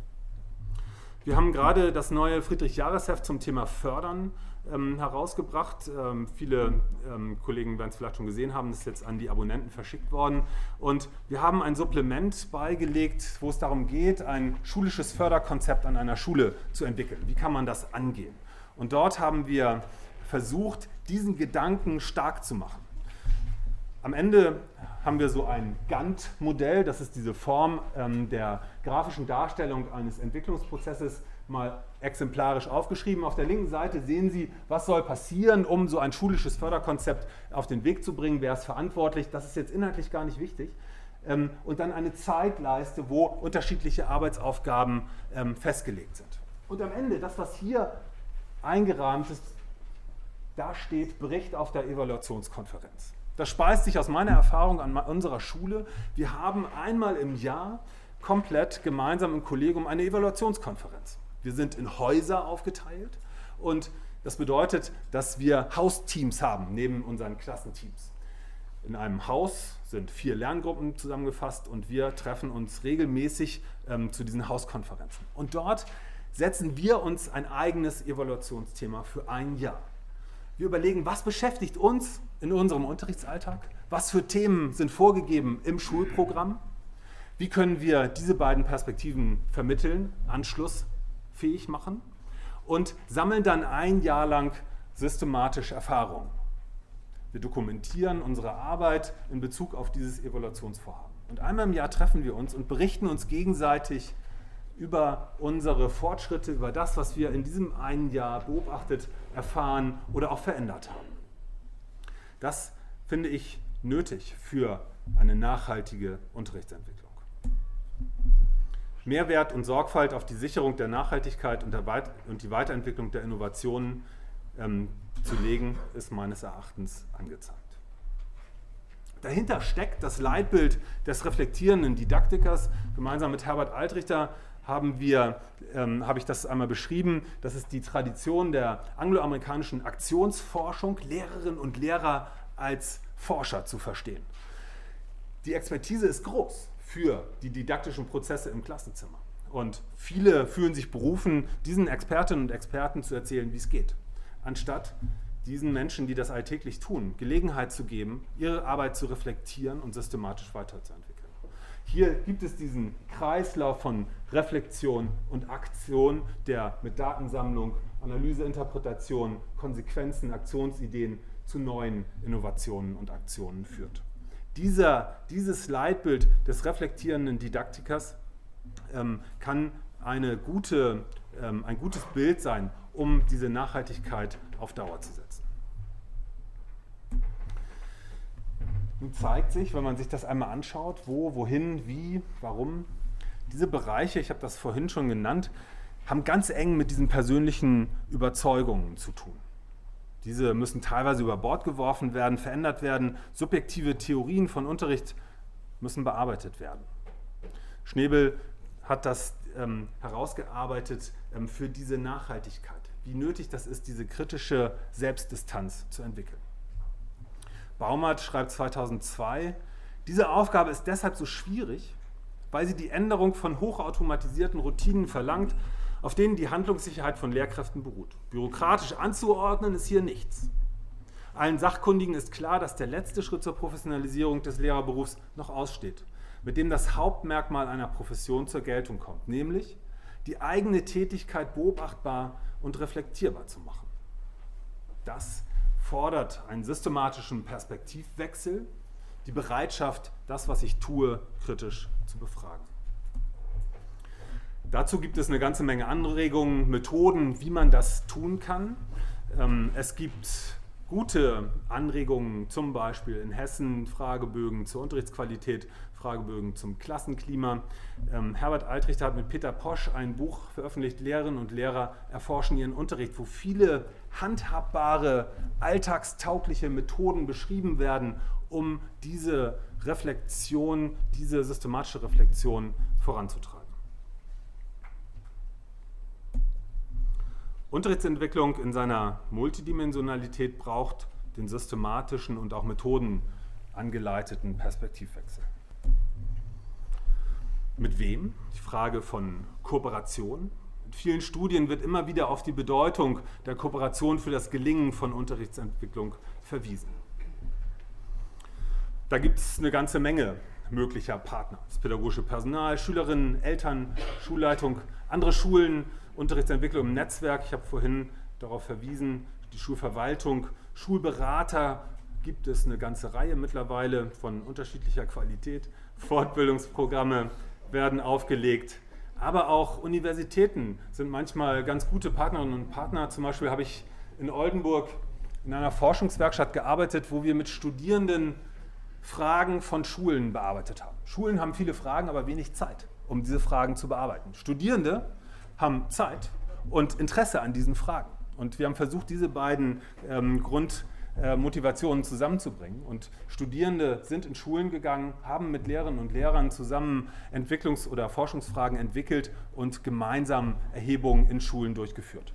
Wir haben gerade das neue Friedrich-Jahres-Heft zum Thema Fördern ähm, herausgebracht. Ähm, viele ähm, Kollegen werden es vielleicht schon gesehen haben, das ist jetzt an die Abonnenten verschickt worden. Und wir haben ein Supplement beigelegt, wo es darum geht, ein schulisches Förderkonzept an einer Schule zu entwickeln. Wie kann man das angehen? Und dort haben wir versucht, diesen Gedanken stark zu machen. Am Ende haben wir so ein Gantt-Modell, das ist diese Form ähm, der grafischen Darstellung eines Entwicklungsprozesses, mal exemplarisch aufgeschrieben. Auf der linken Seite sehen Sie, was soll passieren, um so ein schulisches Förderkonzept auf den Weg zu bringen, wer ist verantwortlich, das ist jetzt inhaltlich gar nicht wichtig. Ähm, und dann eine Zeitleiste, wo unterschiedliche Arbeitsaufgaben ähm, festgelegt sind. Und am Ende, das, was hier eingerahmt ist, da steht Bericht auf der Evaluationskonferenz. Das speist sich aus meiner Erfahrung an unserer Schule. Wir haben einmal im Jahr komplett gemeinsam im Kollegium eine Evaluationskonferenz. Wir sind in Häuser aufgeteilt und das bedeutet, dass wir Hausteams haben neben unseren Klassenteams. In einem Haus sind vier Lerngruppen zusammengefasst und wir treffen uns regelmäßig ähm, zu diesen Hauskonferenzen. Und dort setzen wir uns ein eigenes Evaluationsthema für ein Jahr. Wir überlegen, was beschäftigt uns in unserem Unterrichtsalltag, was für Themen sind vorgegeben im Schulprogramm, wie können wir diese beiden Perspektiven vermitteln, anschlussfähig machen und sammeln dann ein Jahr lang systematisch Erfahrung. Wir dokumentieren unsere Arbeit in Bezug auf dieses Evaluationsvorhaben. Und einmal im Jahr treffen wir uns und berichten uns gegenseitig über unsere Fortschritte, über das, was wir in diesem einen Jahr beobachtet, erfahren oder auch verändert haben. Das finde ich nötig für eine nachhaltige Unterrichtsentwicklung. Mehrwert und Sorgfalt auf die Sicherung der Nachhaltigkeit und, der Weit- und die Weiterentwicklung der Innovationen ähm, zu legen, ist meines Erachtens angezeigt. Dahinter steckt das Leitbild des reflektierenden Didaktikers. Gemeinsam mit Herbert Altrichter haben wir, ähm, habe ich das einmal beschrieben, das ist die Tradition der angloamerikanischen Aktionsforschung, Lehrerinnen und Lehrer als Forscher zu verstehen. Die Expertise ist groß für die didaktischen Prozesse im Klassenzimmer. Und viele fühlen sich berufen, diesen Expertinnen und Experten zu erzählen, wie es geht, anstatt diesen Menschen, die das alltäglich tun, Gelegenheit zu geben, ihre Arbeit zu reflektieren und systematisch weiterzuentwickeln. Hier gibt es diesen Kreislauf von Reflexion und Aktion, der mit Datensammlung, Analyse, Interpretation, Konsequenzen, Aktionsideen zu neuen Innovationen und Aktionen führt. Dieser, dieses Leitbild des reflektierenden Didaktikers ähm, kann eine gute, ähm, ein gutes Bild sein, um diese Nachhaltigkeit auf Dauer zu setzen. Nun zeigt sich, wenn man sich das einmal anschaut, wo, wohin, wie, warum, diese Bereiche, ich habe das vorhin schon genannt, haben ganz eng mit diesen persönlichen Überzeugungen zu tun. Diese müssen teilweise über Bord geworfen werden, verändert werden, subjektive Theorien von Unterricht müssen bearbeitet werden. Schnebel hat das ähm, herausgearbeitet ähm, für diese Nachhaltigkeit, wie nötig das ist, diese kritische Selbstdistanz zu entwickeln. Baumert schreibt zweitausendzwei, diese Aufgabe ist deshalb so schwierig, weil sie die Änderung von hochautomatisierten Routinen verlangt, auf denen die Handlungssicherheit von Lehrkräften beruht. Bürokratisch anzuordnen ist hier nichts. Allen Sachkundigen ist klar, dass der letzte Schritt zur Professionalisierung des Lehrerberufs noch aussteht, mit dem das Hauptmerkmal einer Profession zur Geltung kommt, nämlich die eigene Tätigkeit beobachtbar und reflektierbar zu machen. Das fordert einen systematischen Perspektivwechsel, die Bereitschaft, das, was ich tue, kritisch zu befragen. Dazu gibt es eine ganze Menge Anregungen, Methoden, wie man das tun kann. Es gibt gute Anregungen, zum Beispiel in Hessen, Fragebögen zur Unterrichtsqualität, Fragebögen zum Klassenklima. Herbert Altrichter hat mit Peter Posch ein Buch veröffentlicht, Lehrerinnen und Lehrer erforschen ihren Unterricht, wo viele handhabbare, alltagstaugliche Methoden beschrieben werden, um diese Reflexion, diese systematische Reflexion voranzutreiben. Unterrichtsentwicklung in seiner Multidimensionalität braucht den systematischen und auch Methoden angeleiteten Perspektivwechsel. Mit wem? Die Frage von Kooperation. In vielen Studien wird immer wieder auf die Bedeutung der Kooperation für das Gelingen von Unterrichtsentwicklung verwiesen. Da gibt es eine ganze Menge möglicher Partner. Das pädagogische Personal, Schülerinnen, Eltern, Schulleitung, andere Schulen, Unterrichtsentwicklung im Netzwerk, ich habe vorhin darauf verwiesen, die Schulverwaltung, Schulberater, gibt es eine ganze Reihe mittlerweile von unterschiedlicher Qualität. Fortbildungsprogramme werden aufgelegt, aber auch Universitäten sind manchmal ganz gute Partnerinnen und Partner. Zum Beispiel habe ich in Oldenburg in einer Forschungswerkstatt gearbeitet, wo wir mit Studierenden Fragen von Schulen bearbeitet haben. Schulen haben viele Fragen, aber wenig Zeit, um diese Fragen zu bearbeiten. Studierende haben Zeit und Interesse an diesen Fragen. Und wir haben versucht, diese beiden ähm, Grundmotivationen äh, zusammenzubringen. Und Studierende sind in Schulen gegangen, haben mit Lehrerinnen und Lehrern zusammen Entwicklungs- oder Forschungsfragen entwickelt und gemeinsam Erhebungen in Schulen durchgeführt.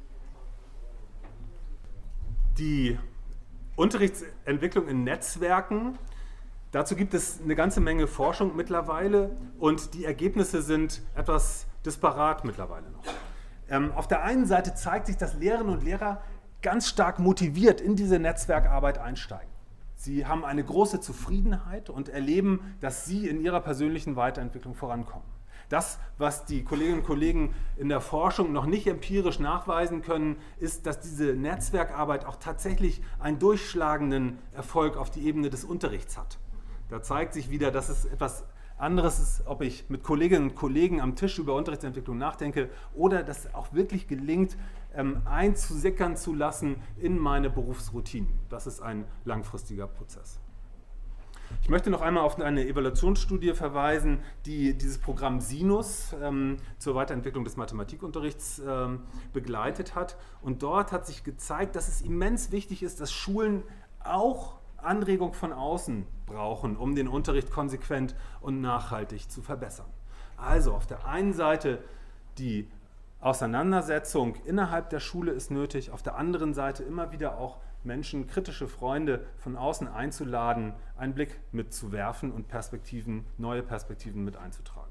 Die Unterrichtsentwicklung in Netzwerken, dazu gibt es eine ganze Menge Forschung mittlerweile und die Ergebnisse sind etwas disparat mittlerweile noch. Ähm, auf der einen Seite zeigt sich, dass Lehrerinnen und Lehrer ganz stark motiviert in diese Netzwerkarbeit einsteigen. Sie haben eine große Zufriedenheit und erleben, dass sie in ihrer persönlichen Weiterentwicklung vorankommen. Das, was die Kolleginnen und Kollegen in der Forschung noch nicht empirisch nachweisen können, ist, dass diese Netzwerkarbeit auch tatsächlich einen durchschlagenden Erfolg auf die Ebene des Unterrichts hat. Da zeigt sich wieder, dass es etwas anderes ist, ob ich mit Kolleginnen und Kollegen am Tisch über Unterrichtsentwicklung nachdenke oder dass es auch wirklich gelingt, ähm, einzusickern zu lassen in meine Berufsroutinen. Das ist ein langfristiger Prozess. Ich möchte noch einmal auf eine Evaluationsstudie verweisen, die dieses Programm Sinus ähm, zur Weiterentwicklung des Mathematikunterrichts ähm, begleitet hat. Und dort hat sich gezeigt, dass es immens wichtig ist, dass Schulen auch Anregung von außen brauchen, um den Unterricht konsequent und nachhaltig zu verbessern. Also auf der einen Seite die Auseinandersetzung innerhalb der Schule ist nötig, auf der anderen Seite immer wieder auch Menschen, kritische Freunde von außen einzuladen, einen Blick mitzuwerfen und Perspektiven, neue Perspektiven mit einzutragen.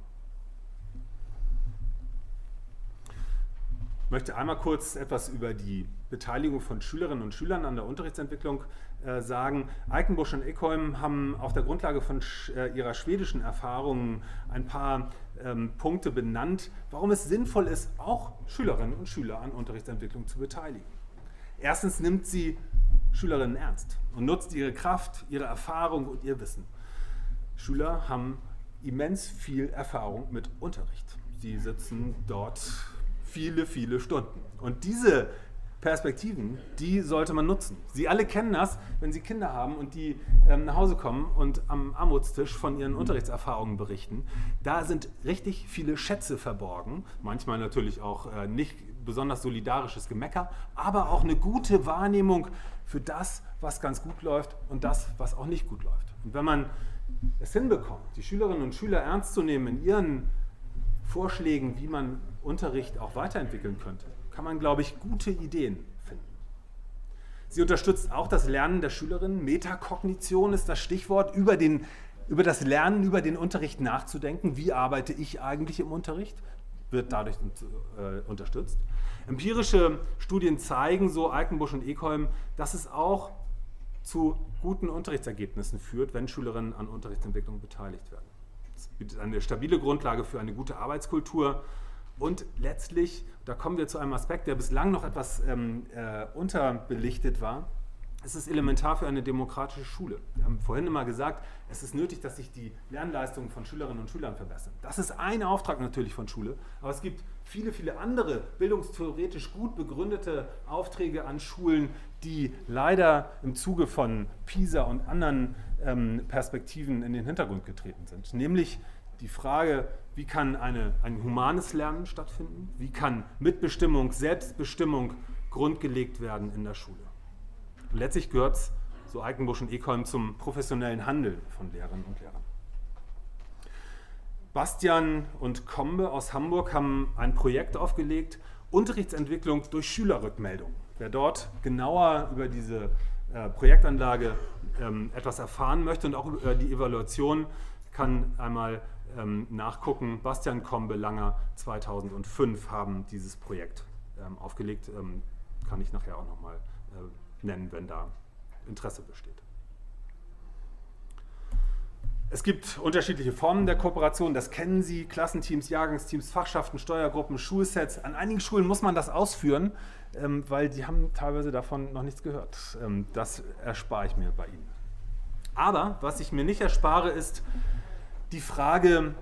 Ich möchte einmal kurz etwas über die Beteiligung von Schülerinnen und Schülern an der Unterrichtsentwicklung äh, sagen. Eikenbusch und Ekholm haben auf der Grundlage von äh, ihrer schwedischen Erfahrungen ein paar ähm, Punkte benannt, warum es sinnvoll ist, auch Schülerinnen und Schüler an Unterrichtsentwicklung zu beteiligen. Erstens nimmt sie Schülerinnen ernst und nutzt ihre Kraft, ihre Erfahrung und ihr Wissen. Schüler haben immens viel Erfahrung mit Unterricht. die sitzen dort viele, viele Stunden. Und diese Perspektiven, die sollte man nutzen. Sie alle kennen das, wenn Sie Kinder haben und die ähm, nach Hause kommen und am Armutstisch von ihren Unterrichtserfahrungen berichten. Da sind richtig viele Schätze verborgen, manchmal natürlich auch äh, nicht besonders solidarisches Gemecker, aber auch eine gute Wahrnehmung für das, was ganz gut läuft und das, was auch nicht gut läuft. Und wenn man es hinbekommt, die Schülerinnen und Schüler ernst zu nehmen in ihren Vorschlägen, wie man Unterricht auch weiterentwickeln könnte, kann man, glaube ich, gute Ideen finden. Sie unterstützt auch das Lernen der Schülerinnen. Metakognition ist das Stichwort, über, den, über das Lernen, über den Unterricht nachzudenken. Wie arbeite ich eigentlich im Unterricht? Wird dadurch äh, unterstützt. Empirische Studien zeigen, so Eikenbusch und Ekholm, dass es auch zu guten Unterrichtsergebnissen führt, wenn Schülerinnen an Unterrichtsentwicklung beteiligt werden. Es bietet eine stabile Grundlage für eine gute Arbeitskultur. Und letztlich, da kommen wir zu einem Aspekt, der bislang noch etwas ähm, äh, unterbelichtet war, es ist elementar für eine demokratische Schule. Wir haben vorhin immer gesagt, es ist nötig, dass sich die Lernleistungen von Schülerinnen und Schülern verbessern. Das ist ein Auftrag natürlich von Schule, aber es gibt viele, viele andere bildungstheoretisch gut begründete Aufträge an Schulen, die leider im Zuge von PISA und anderen ähm, Perspektiven in den Hintergrund getreten sind. Nämlich die Frage, wie kann eine, ein humanes Lernen stattfinden? Wie kann Mitbestimmung, Selbstbestimmung grundgelegt werden in der Schule? Und letztlich gehört es, so Eikenbusch und Ekholm, zum professionellen Handeln von Lehrerinnen und Lehrern. Bastian und Kombe aus Hamburg haben ein Projekt aufgelegt, Unterrichtsentwicklung durch Schülerrückmeldung. Wer dort genauer über diese äh, Projektanlage ähm, etwas erfahren möchte und auch über die Evaluation, kann einmal ähm, nachgucken. Bastian Kombe, Langer, zweitausendfünf haben dieses Projekt ähm, aufgelegt. Ähm, kann ich nachher auch nochmal äh, nennen, wenn da Interesse besteht. Es gibt unterschiedliche Formen der Kooperation, das kennen Sie, Klassenteams, Jahrgangsteams, Fachschaften, Steuergruppen, Schulsets. An einigen Schulen muss man das ausführen, ähm, weil die haben teilweise davon noch nichts gehört. Ähm, das erspare ich mir bei Ihnen. Aber was ich mir nicht erspare, ist die Frage,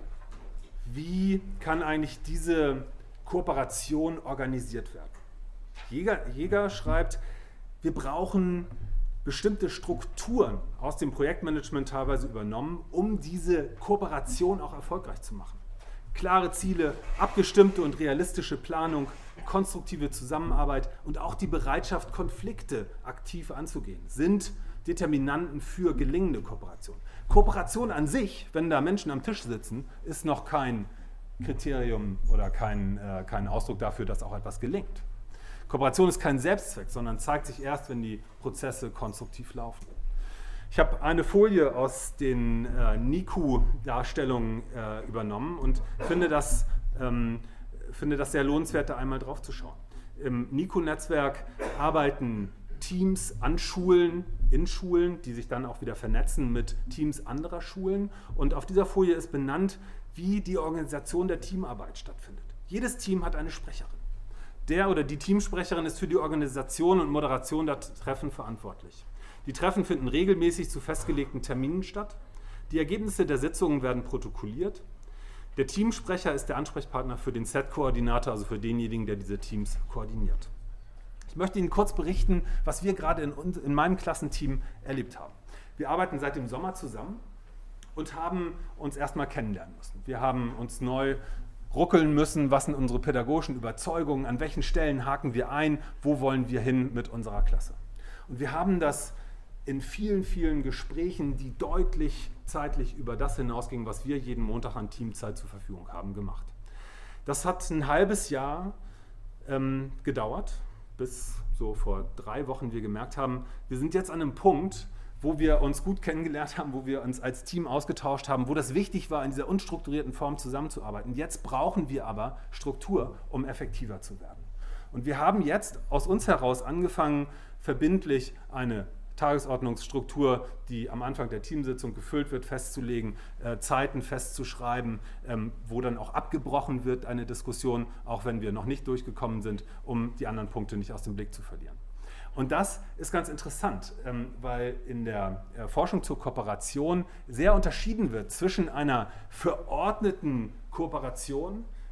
wie kann eigentlich diese Kooperation organisiert werden? Jäger, Jäger schreibt, wir brauchen bestimmte Strukturen aus dem Projektmanagement teilweise übernommen, um diese Kooperation auch erfolgreich zu machen. Klare Ziele, abgestimmte und realistische Planung, konstruktive Zusammenarbeit und auch die Bereitschaft, Konflikte aktiv anzugehen, sind Determinanten für gelingende Kooperation. Kooperation an sich, wenn da Menschen am Tisch sitzen, ist noch kein Kriterium oder kein, äh, kein Ausdruck dafür, dass auch etwas gelingt. Kooperation ist kein Selbstzweck, sondern zeigt sich erst, wenn die Prozesse konstruktiv laufen. Ich habe eine Folie aus den äh, N I Q U-Darstellungen äh, übernommen und finde das, ähm, finde das sehr lohnenswert, da einmal drauf zu schauen. Im N I Q U-Netzwerk arbeiten Teams an Schulen, in Schulen, die sich dann auch wieder vernetzen mit Teams anderer Schulen. Und auf dieser Folie ist benannt, wie die Organisation der Teamarbeit stattfindet. Jedes Team hat eine Sprecherin. Der oder die Teamsprecherin ist für die Organisation und Moderation der Treffen verantwortlich. Die Treffen finden regelmäßig zu festgelegten Terminen statt. Die Ergebnisse der Sitzungen werden protokolliert. Der Teamsprecher ist der Ansprechpartner für den Set-Koordinator, also für denjenigen, der diese Teams koordiniert. Ich möchte Ihnen kurz berichten, was wir gerade in, in meinem Klassenteam erlebt haben. Wir arbeiten seit dem Sommer zusammen und haben uns erstmal kennenlernen müssen. Wir haben uns neu ruckeln müssen, was sind unsere pädagogischen Überzeugungen, an welchen Stellen haken wir ein, wo wollen wir hin mit unserer Klasse. Und wir haben das in vielen, vielen Gesprächen, die deutlich zeitlich über das hinausgingen, was wir jeden Montag an Teamzeit zur Verfügung haben, gemacht. Das hat ein halbes Jahr ähm, gedauert, bis so vor drei Wochen wir gemerkt haben, wir sind jetzt an einem Punkt, wo wir uns gut kennengelernt haben, wo wir uns als Team ausgetauscht haben, wo das wichtig war, in dieser unstrukturierten Form zusammenzuarbeiten. Jetzt brauchen wir aber Struktur, um effektiver zu werden. Und wir haben jetzt aus uns heraus angefangen, verbindlich eine Tagesordnungsstruktur, die am Anfang der Teamsitzung gefüllt wird, festzulegen, äh, Zeiten festzuschreiben, ähm, wo dann auch abgebrochen wird, eine Diskussion, auch wenn wir noch nicht durchgekommen sind, um die anderen Punkte nicht aus dem Blick zu verlieren. Und das ist ganz interessant, ähm, weil in der äh, Forschung zur Kooperation sehr unterschieden wird zwischen einer verordneten Kooperation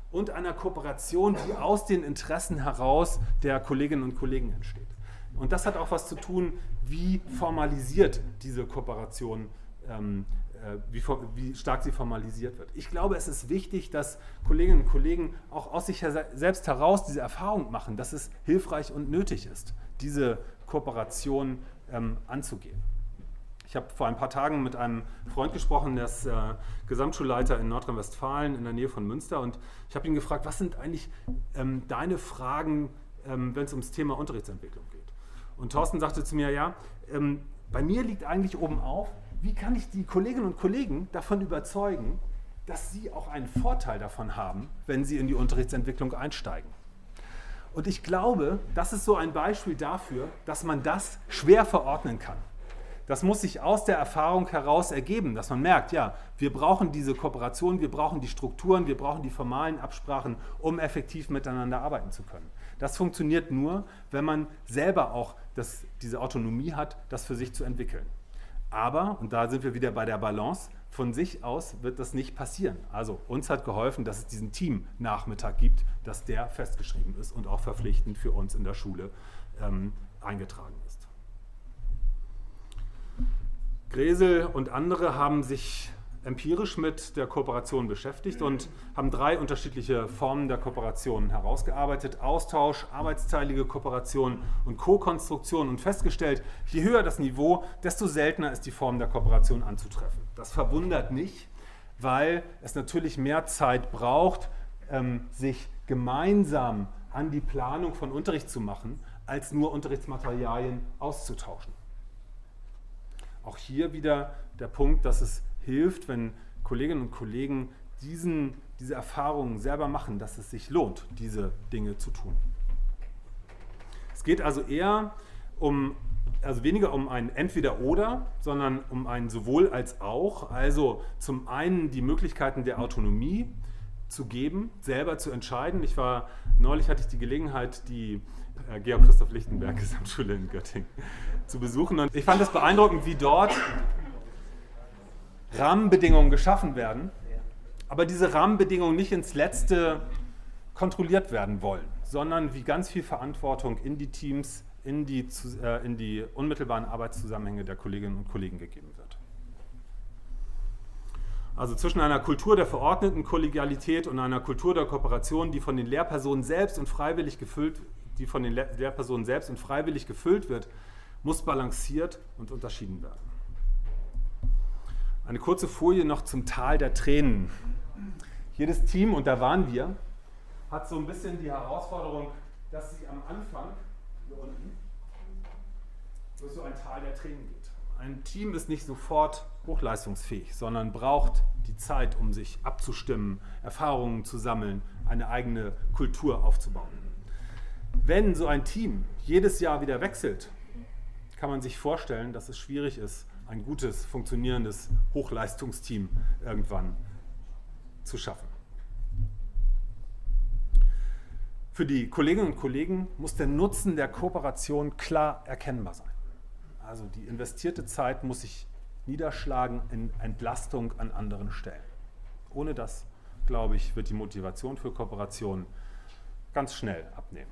und einer Kooperation, die aus den Interessen heraus der Kolleginnen und Kollegen entsteht. Und das hat auch was zu tun, wie formalisiert diese Kooperation, ähm, äh, wie, wie stark sie formalisiert wird. Ich glaube, es ist wichtig, dass Kolleginnen und Kollegen auch aus sich selbst heraus diese Erfahrung machen, dass es hilfreich und nötig ist, diese Kooperation ähm, anzugehen. Ich habe vor ein paar Tagen mit einem Freund gesprochen, der ist äh, Gesamtschulleiter in Nordrhein-Westfalen in der Nähe von Münster, und ich habe ihn gefragt, was sind eigentlich ähm, deine Fragen, ähm, wenn es ums Thema Unterrichtsentwicklung geht? Und Thorsten sagte zu mir, ja, ähm, bei mir liegt eigentlich oben auf, wie kann ich die Kolleginnen und Kollegen davon überzeugen, dass sie auch einen Vorteil davon haben, wenn sie in die Unterrichtsentwicklung einsteigen. Und ich glaube, das ist so ein Beispiel dafür, dass man das schwer verordnen kann. Das muss sich aus der Erfahrung heraus ergeben, dass man merkt, ja, wir brauchen diese Kooperation, wir brauchen die Strukturen, wir brauchen die formalen Absprachen, um effektiv miteinander arbeiten zu können. Das funktioniert nur, wenn man selber auch das, diese Autonomie hat, das für sich zu entwickeln. Aber, und da sind wir wieder bei der Balance, von sich aus wird das nicht passieren. Also uns hat geholfen, dass es diesen Team-Nachmittag gibt, dass der festgeschrieben ist und auch verpflichtend für uns in der Schule ähm, eingetragen ist. Gresel und andere haben sich empirisch mit der Kooperation beschäftigt und haben drei unterschiedliche Formen der Kooperation herausgearbeitet: Austausch, arbeitsteilige Kooperation und Co-Konstruktion, und festgestellt, je höher das Niveau, desto seltener ist die Form der Kooperation anzutreffen. Das verwundert nicht, weil es natürlich mehr Zeit braucht, ähm, sich gemeinsam an die Planung von Unterricht zu machen, als nur Unterrichtsmaterialien auszutauschen. Auch hier wieder der Punkt, dass es hilft, wenn Kolleginnen und Kollegen diesen, diese Erfahrungen selber machen, dass es sich lohnt, diese Dinge zu tun. Es geht also eher um, also weniger um ein Entweder-Oder, sondern um ein Sowohl als auch. Also zum einen die Möglichkeiten der Autonomie zu geben, selber zu entscheiden. Ich war, neulich hatte ich die Gelegenheit, die äh, Georg Christoph Lichtenberg Gesamtschule in Göttingen zu besuchen, und ich fand es beeindruckend, wie dort Rahmenbedingungen geschaffen werden, aber diese Rahmenbedingungen nicht ins Letzte kontrolliert werden wollen, sondern wie ganz viel Verantwortung in die Teams, in die, äh, in die unmittelbaren Arbeitszusammenhänge der Kolleginnen und Kollegen gegeben wird. Also zwischen einer Kultur der verordneten Kollegialität und einer Kultur der Kooperation, die von den Lehrpersonen selbst und freiwillig gefüllt, die von den Lehrpersonen selbst und freiwillig gefüllt wird, muss balanciert und unterschieden werden. Eine kurze Folie noch zum Tal der Tränen. Jedes Team, und da waren wir, hat so ein bisschen die Herausforderung, dass sie am Anfang, hier unten, durch so ein Tal der Tränen geht. Ein Team ist nicht sofort hochleistungsfähig, sondern braucht die Zeit, um sich abzustimmen, Erfahrungen zu sammeln, eine eigene Kultur aufzubauen. Wenn so ein Team jedes Jahr wieder wechselt, kann man sich vorstellen, dass es schwierig ist, ein gutes, funktionierendes Hochleistungsteam irgendwann zu schaffen. Für die Kolleginnen und Kollegen muss der Nutzen der Kooperation klar erkennbar sein. Also die investierte Zeit muss sich niederschlagen in Entlastung an anderen Stellen. Ohne das, glaube ich, wird die Motivation für Kooperation ganz schnell abnehmen.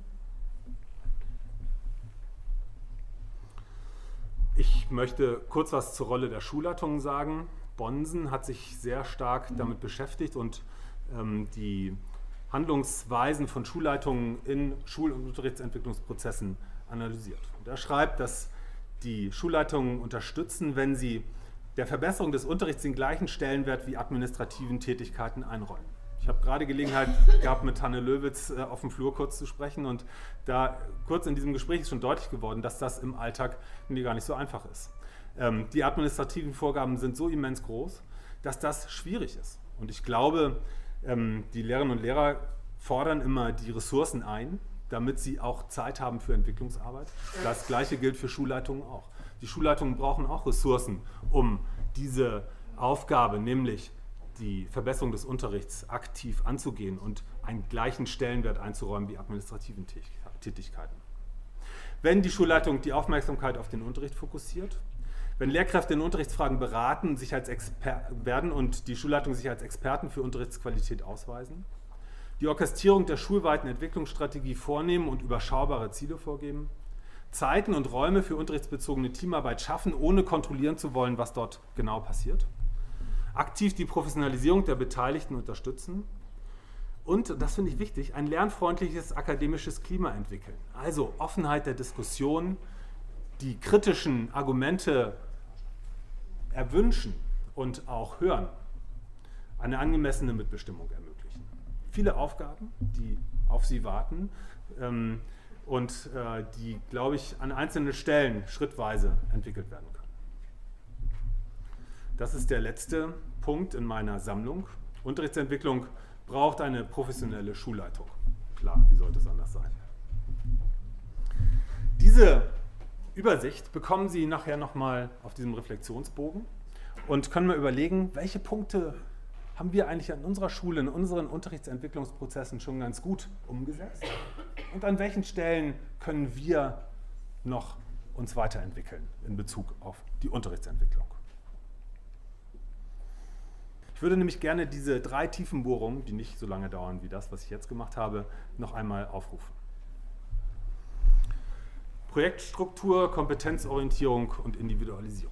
Ich möchte kurz was zur Rolle der Schulleitungen sagen. Bonsen hat sich sehr stark damit beschäftigt und ähm, die Handlungsweisen von Schulleitungen in Schul- und Unterrichtsentwicklungsprozessen analysiert. Und er schreibt, dass die Schulleitungen unterstützen, wenn sie der Verbesserung des Unterrichts den gleichen Stellenwert wie administrativen Tätigkeiten einräumen. Ich habe gerade Gelegenheit gehabt, mit Hanne Löwitz äh, auf dem Flur kurz zu sprechen, und da kurz in diesem Gespräch ist schon deutlich geworden, dass das im Alltag gar nicht so einfach ist. Ähm, die administrativen Vorgaben sind so immens groß, dass das schwierig ist. Und ich glaube, ähm, die Lehrerinnen und Lehrer fordern immer die Ressourcen ein, damit sie auch Zeit haben für Entwicklungsarbeit. Das Gleiche gilt für Schulleitungen auch. Die Schulleitungen brauchen auch Ressourcen, um diese Aufgabe, nämlich die Verbesserung des Unterrichts, aktiv anzugehen und einen gleichen Stellenwert einzuräumen wie administrativen Tätigkeiten. Wenn die Schulleitung die Aufmerksamkeit auf den Unterricht fokussiert, wenn Lehrkräfte in Unterrichtsfragen beraten sich als Exper- werden und die Schulleitung sich als Experten für Unterrichtsqualität ausweisen, die Orchestrierung der schulweiten Entwicklungsstrategie vornehmen und überschaubare Ziele vorgeben, Zeiten und Räume für unterrichtsbezogene Teamarbeit schaffen, ohne kontrollieren zu wollen, was dort genau passiert, aktiv die Professionalisierung der Beteiligten unterstützen und, und das finde ich wichtig, ein lernfreundliches akademisches Klima entwickeln. Also Offenheit der Diskussion, die kritischen Argumente erwünschen und auch hören, eine angemessene Mitbestimmung ermöglichen. Viele Aufgaben, die auf Sie warten ähm, und äh, die, glaube ich, an einzelnen Stellen schrittweise entwickelt werden können. Das ist der letzte Punkt in meiner Sammlung. Unterrichtsentwicklung braucht eine professionelle Schulleitung. Klar, wie sollte es anders sein? Diese Übersicht bekommen Sie nachher nochmal auf diesem Reflexionsbogen und können mal überlegen, welche Punkte haben wir eigentlich an unserer Schule, in unseren Unterrichtsentwicklungsprozessen schon ganz gut umgesetzt und an welchen Stellen können wir noch uns weiterentwickeln in Bezug auf die Unterrichtsentwicklung. Ich würde nämlich gerne diese drei Tiefenbohrungen, die nicht so lange dauern wie das, was ich jetzt gemacht habe, noch einmal aufrufen. Projektstruktur, Kompetenzorientierung und Individualisierung.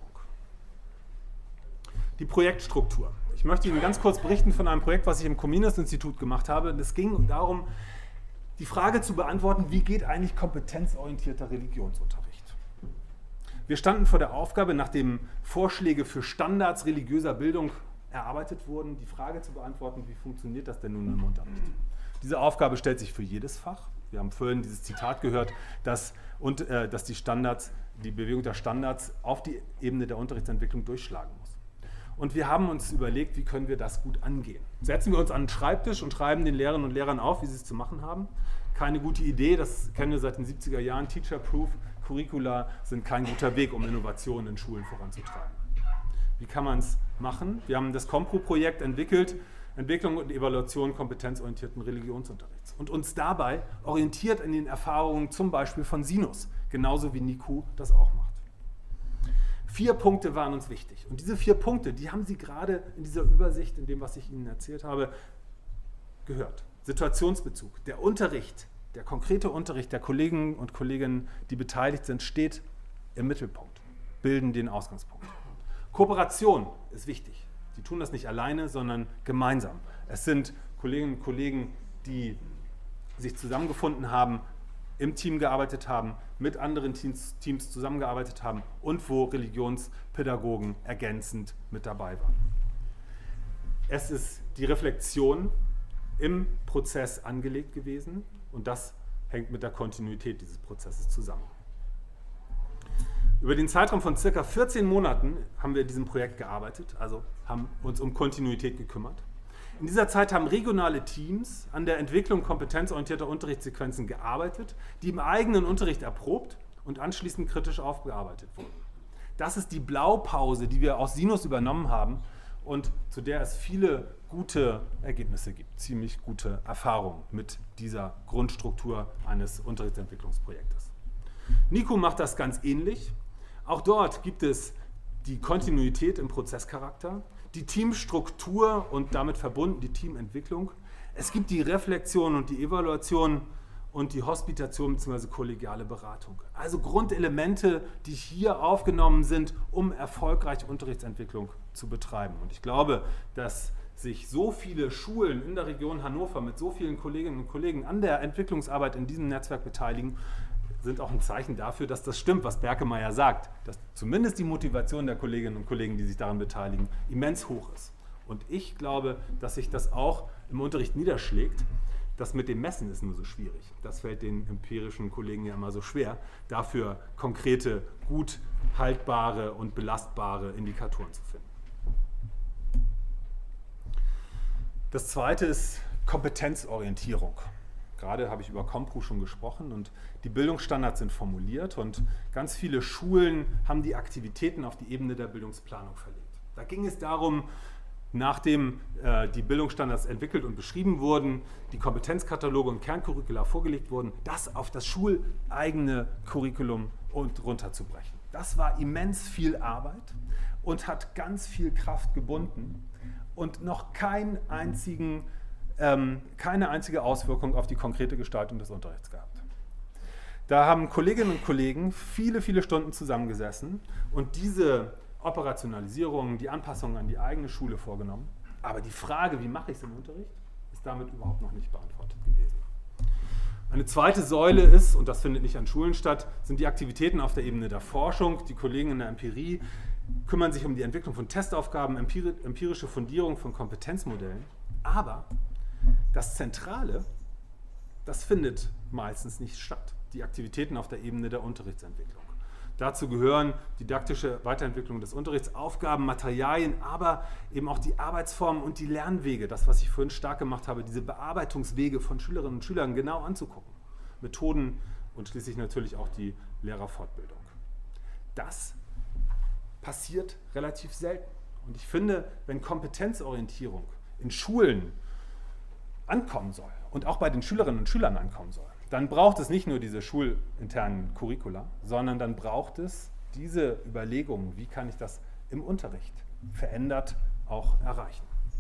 Die Projektstruktur. Ich möchte Ihnen ganz kurz berichten von einem Projekt, was ich im Comenius-Institut gemacht habe. Es ging darum, die Frage zu beantworten, wie geht eigentlich kompetenzorientierter Religionsunterricht? Wir standen vor der Aufgabe, nachdem Vorschläge für Standards religiöser Bildung erarbeitet wurden, die Frage zu beantworten, wie funktioniert das denn nun im Unterricht? Diese Aufgabe stellt sich für jedes Fach. Wir haben vorhin dieses Zitat gehört, dass, und, äh, dass die Standards, die Bewegung der Standards auf die Ebene der Unterrichtsentwicklung durchschlagen muss. Und wir haben uns überlegt, wie können wir das gut angehen. Setzen wir uns an den Schreibtisch und schreiben den Lehrerinnen und Lehrern auf, wie sie es zu machen haben. Keine gute Idee, das kennen wir seit den siebziger Jahren. Teacher-Proof Curricula sind kein guter Weg, um Innovationen in Schulen voranzutreiben. Wie kann man es machen? Wir haben das COMPRO-Projekt entwickelt, Entwicklung und Evaluation kompetenzorientierten Religionsunterrichts. Und uns dabei orientiert in den Erfahrungen zum Beispiel von Sinus, genauso wie Niku das auch macht. Vier Punkte waren uns wichtig. Und diese vier Punkte, die haben Sie gerade in dieser Übersicht, in dem, was ich Ihnen erzählt habe, gehört. Situationsbezug. Der Unterricht, der konkrete Unterricht der Kollegen und Kolleginnen, die beteiligt sind, steht im Mittelpunkt, bilden den Ausgangspunkt. Kooperation ist wichtig. Die tun das nicht alleine, sondern gemeinsam. Es sind Kolleginnen und Kollegen, die sich zusammengefunden haben, im Team gearbeitet haben, mit anderen Teams, Teams zusammengearbeitet haben und wo Religionspädagogen ergänzend mit dabei waren. Es ist die Reflexion im Prozess angelegt gewesen und das hängt mit der Kontinuität dieses Prozesses zusammen. Über den Zeitraum von circa vierzehn Monaten haben wir in diesem Projekt gearbeitet, also haben uns um Kontinuität gekümmert. In dieser Zeit haben regionale Teams an der Entwicklung kompetenzorientierter Unterrichtssequenzen gearbeitet, die im eigenen Unterricht erprobt und anschließend kritisch aufgearbeitet wurden. Das ist die Blaupause, die wir aus Sinus übernommen haben und zu der es viele gute Ergebnisse gibt, ziemlich gute Erfahrungen mit dieser Grundstruktur eines Unterrichtsentwicklungsprojektes. Niku macht das ganz ähnlich. Auch dort gibt es die Kontinuität im Prozesscharakter, die Teamstruktur und damit verbunden die Teamentwicklung. Es gibt die Reflexion und die Evaluation und die Hospitation bzw. kollegiale Beratung. Also Grundelemente, die hier aufgenommen sind, um erfolgreich Unterrichtsentwicklung zu betreiben. Und ich glaube, dass sich so viele Schulen in der Region Hannover mit so vielen Kolleginnen und Kollegen an der Entwicklungsarbeit in diesem Netzwerk beteiligen, sind auch ein Zeichen dafür, dass das stimmt, was Berkemeyer sagt, dass zumindest die Motivation der Kolleginnen und Kollegen, die sich daran beteiligen, immens hoch ist. Und ich glaube, dass sich das auch im Unterricht niederschlägt. Das mit dem Messen ist nur so schwierig. Das fällt den empirischen Kollegen ja immer so schwer, dafür konkrete, gut haltbare und belastbare Indikatoren zu finden. Das zweite ist Kompetenzorientierung. Gerade habe ich über COMPRO schon gesprochen und die Bildungsstandards sind formuliert und ganz viele Schulen haben die Aktivitäten auf die Ebene der Bildungsplanung verlegt. Da ging es darum, nachdem äh, die Bildungsstandards entwickelt und beschrieben wurden, die Kompetenzkataloge und Kerncurricula vorgelegt wurden, das auf das schuleigene Curriculum und runterzubrechen. Das war immens viel Arbeit und hat ganz viel Kraft gebunden und noch keinen einzigen ähm, keine einzige Auswirkung auf die konkrete Gestaltung des Unterrichts gehabt. Da haben Kolleginnen und Kollegen viele, viele Stunden zusammengesessen und diese Operationalisierung, die Anpassungen an die eigene Schule vorgenommen. Aber die Frage, wie mache ich es im Unterricht, ist damit überhaupt noch nicht beantwortet gewesen. Eine zweite Säule ist, und das findet nicht an Schulen statt, sind die Aktivitäten auf der Ebene der Forschung. Die Kollegen in der Empirie kümmern sich um die Entwicklung von Testaufgaben, empirische Fundierung von Kompetenzmodellen. Aber das Zentrale, das findet meistens nicht statt. Die Aktivitäten auf der Ebene der Unterrichtsentwicklung. Dazu gehören didaktische Weiterentwicklung des Unterrichts, Aufgaben, Materialien, aber eben auch die Arbeitsformen und die Lernwege, das, was ich vorhin stark gemacht habe, diese Bearbeitungswege von Schülerinnen und Schülern genau anzugucken. Methoden und schließlich natürlich auch die Lehrerfortbildung. Das passiert relativ selten. Und ich finde, wenn Kompetenzorientierung in Schulen ankommen soll und auch bei den Schülerinnen und Schülern ankommen soll, dann braucht es nicht nur diese schulinternen Curricula, sondern dann braucht es diese Überlegungen, wie kann ich das im Unterricht verändert auch erreichen.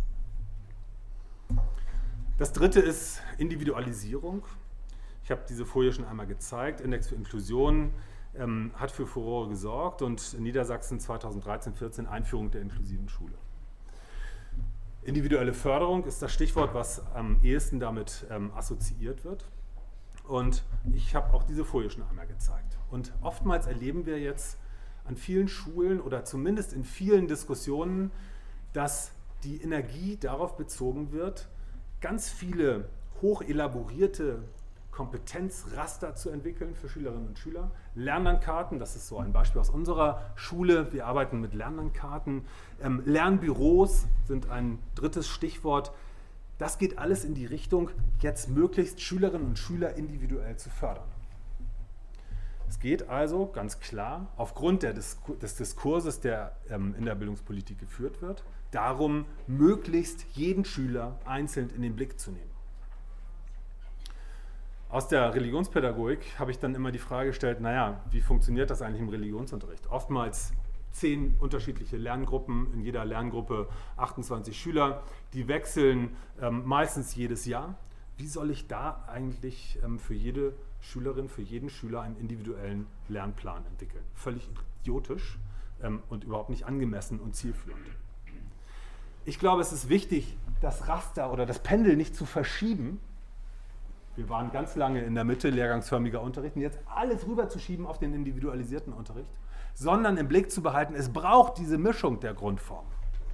Das dritte ist Individualisierung. Ich habe diese Folie schon einmal gezeigt. Index für Inklusion ähm, hat für Furore gesorgt und in Niedersachsen zweitausenddreizehn vierzehn Einführung der inklusiven Schule. Individuelle Förderung ist das Stichwort, was am ehesten damit ähm, assoziiert wird. Und ich habe auch diese Folie schon einmal gezeigt. Und oftmals erleben wir jetzt an vielen Schulen oder zumindest in vielen Diskussionen, dass die Energie darauf bezogen wird, ganz viele hochelaborierte Kompetenzraster zu entwickeln für Schülerinnen und Schüler. Lernlandkarten, das ist so ein Beispiel aus unserer Schule. Wir arbeiten mit Lernlandkarten. Ähm, Lernbüros sind ein drittes Stichwort. Das geht alles in die Richtung, jetzt möglichst Schülerinnen und Schüler individuell zu fördern. Es geht also ganz klar, aufgrund der Disku- des Diskurses, der ähm, in der Bildungspolitik geführt wird, darum, möglichst jeden Schüler einzeln in den Blick zu nehmen. Aus der Religionspädagogik habe ich dann immer die Frage gestellt, naja, wie funktioniert das eigentlich im Religionsunterricht? Oftmals zehn unterschiedliche Lerngruppen, in jeder Lerngruppe achtundzwanzig Schüler, die wechseln ähm, meistens jedes Jahr. Wie soll ich da eigentlich ähm, für jede Schülerin, für jeden Schüler einen individuellen Lernplan entwickeln? Völlig idiotisch ähm, und überhaupt nicht angemessen und zielführend. Ich glaube, es ist wichtig, das Raster oder das Pendel nicht zu verschieben. Wir waren ganz lange in der Mitte, lehrgangsförmiger Unterricht, und jetzt alles rüberzuschieben auf den individualisierten Unterricht, sondern im Blick zu behalten, es braucht diese Mischung der Grundformen.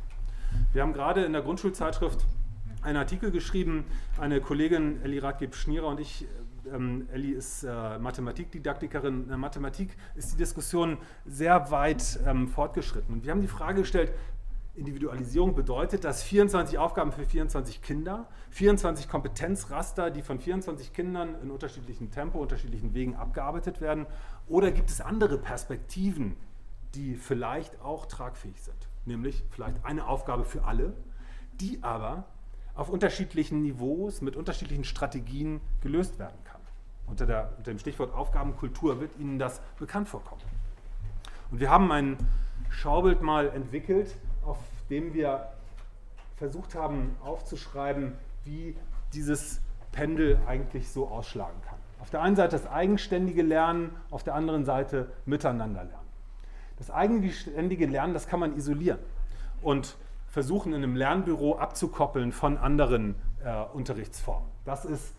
Wir haben gerade in der Grundschulzeitschrift einen Artikel geschrieben, eine Kollegin, Elli Rathgeb-Schnierer und ich, ähm, Elli ist äh, Mathematikdidaktikerin, in der Mathematik ist die Diskussion sehr weit ähm, fortgeschritten. Und wir haben die Frage gestellt, Individualisierung bedeutet, dass vierundzwanzig Aufgaben für vierundzwanzig Kinder, vierundzwanzig Kompetenzraster, die von vierundzwanzig Kindern in unterschiedlichem Tempo, unterschiedlichen Wegen abgearbeitet werden, oder gibt es andere Perspektiven, die vielleicht auch tragfähig sind? Nämlich vielleicht eine Aufgabe für alle, die aber auf unterschiedlichen Niveaus mit unterschiedlichen Strategien gelöst werden kann. Unter, der, unter dem Stichwort Aufgabenkultur wird Ihnen das bekannt vorkommen. Und wir haben ein Schaubild mal entwickelt, auf dem wir versucht haben aufzuschreiben, wie dieses Pendel eigentlich so ausschlagen kann. Auf der einen Seite das eigenständige Lernen, auf der anderen Seite miteinander lernen. Das eigenständige Lernen, das kann man isolieren und versuchen in einem Lernbüro abzukoppeln von anderen äh, Unterrichtsformen. Das ist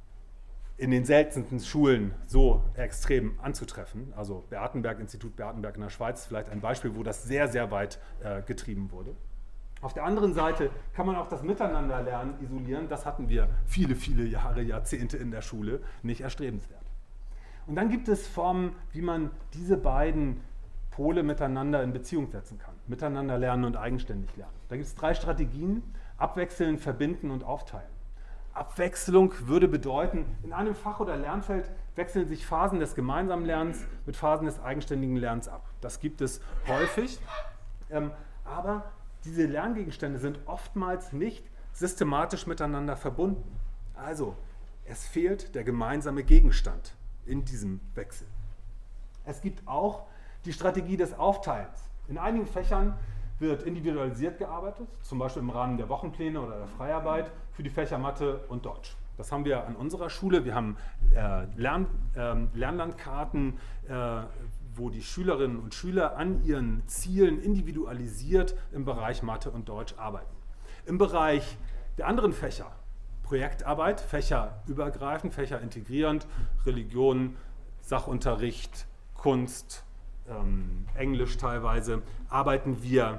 in den seltensten Schulen so extrem anzutreffen. Also Beatenberg, Institut Beatenberg in der Schweiz, vielleicht ein Beispiel, wo das sehr, sehr weit äh, getrieben wurde. Auf der anderen Seite kann man auch das Miteinanderlernen isolieren. Das hatten wir viele, viele Jahre, Jahrzehnte in der Schule, nicht erstrebenswert. Und dann gibt es Formen, wie man diese beiden Pole miteinander in Beziehung setzen kann. Miteinander lernen und eigenständig lernen. Da gibt es drei Strategien: Abwechseln, verbinden und aufteilen. Abwechslung würde bedeuten, in einem Fach oder Lernfeld wechseln sich Phasen des gemeinsamen Lernens mit Phasen des eigenständigen Lernens ab. Das gibt es häufig, ähm, aber diese Lerngegenstände sind oftmals nicht systematisch miteinander verbunden. Also, es fehlt der gemeinsame Gegenstand in diesem Wechsel. Es gibt auch die Strategie des Aufteilens. In einigen Fächern wird individualisiert gearbeitet, zum Beispiel im Rahmen der Wochenpläne oder der Freiarbeit für die Fächer Mathe und Deutsch. Das haben wir an unserer Schule. Wir haben äh, Lern, äh, Lernlandkarten, äh, wo die Schülerinnen und Schüler an ihren Zielen individualisiert im Bereich Mathe und Deutsch arbeiten. Im Bereich der anderen Fächer, Projektarbeit, fächerübergreifend, fächerintegrierend, Religion, Sachunterricht, Kunst, ähm, Englisch teilweise, arbeiten wir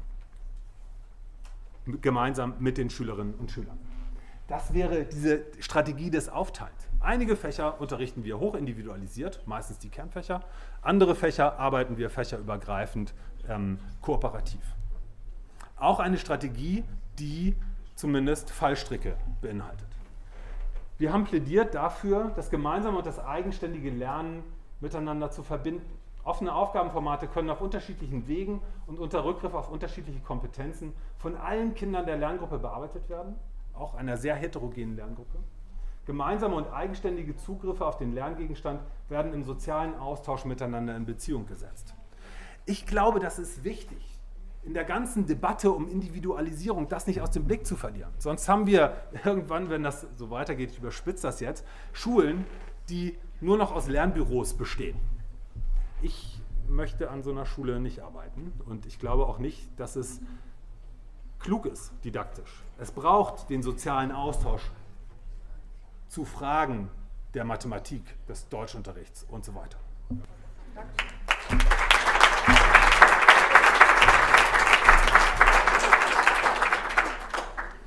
gemeinsam mit den Schülerinnen und Schülern. Das wäre diese Strategie des Aufteils. Einige Fächer unterrichten wir hochindividualisiert, meistens die Kernfächer. Andere Fächer arbeiten wir fächerübergreifend ähm, kooperativ. Auch eine Strategie, die zumindest Fallstricke beinhaltet. Wir haben plädiert dafür, das gemeinsame und das eigenständige Lernen miteinander zu verbinden. Offene Aufgabenformate können auf unterschiedlichen Wegen und unter Rückgriff auf unterschiedliche Kompetenzen von allen Kindern der Lerngruppe bearbeitet werden, auch einer sehr heterogenen Lerngruppe. Gemeinsame und eigenständige Zugriffe auf den Lerngegenstand werden im sozialen Austausch miteinander in Beziehung gesetzt. Ich glaube, das ist wichtig, in der ganzen Debatte um Individualisierung das nicht aus dem Blick zu verlieren. Sonst haben wir irgendwann, wenn das so weitergeht, ich überspitze das jetzt, Schulen, die nur noch aus Lernbüros bestehen. Ich möchte an so einer Schule nicht arbeiten und ich glaube auch nicht, dass es klug ist, didaktisch. Es braucht den sozialen Austausch zu Fragen der Mathematik, des Deutschunterrichts und so weiter. Danke.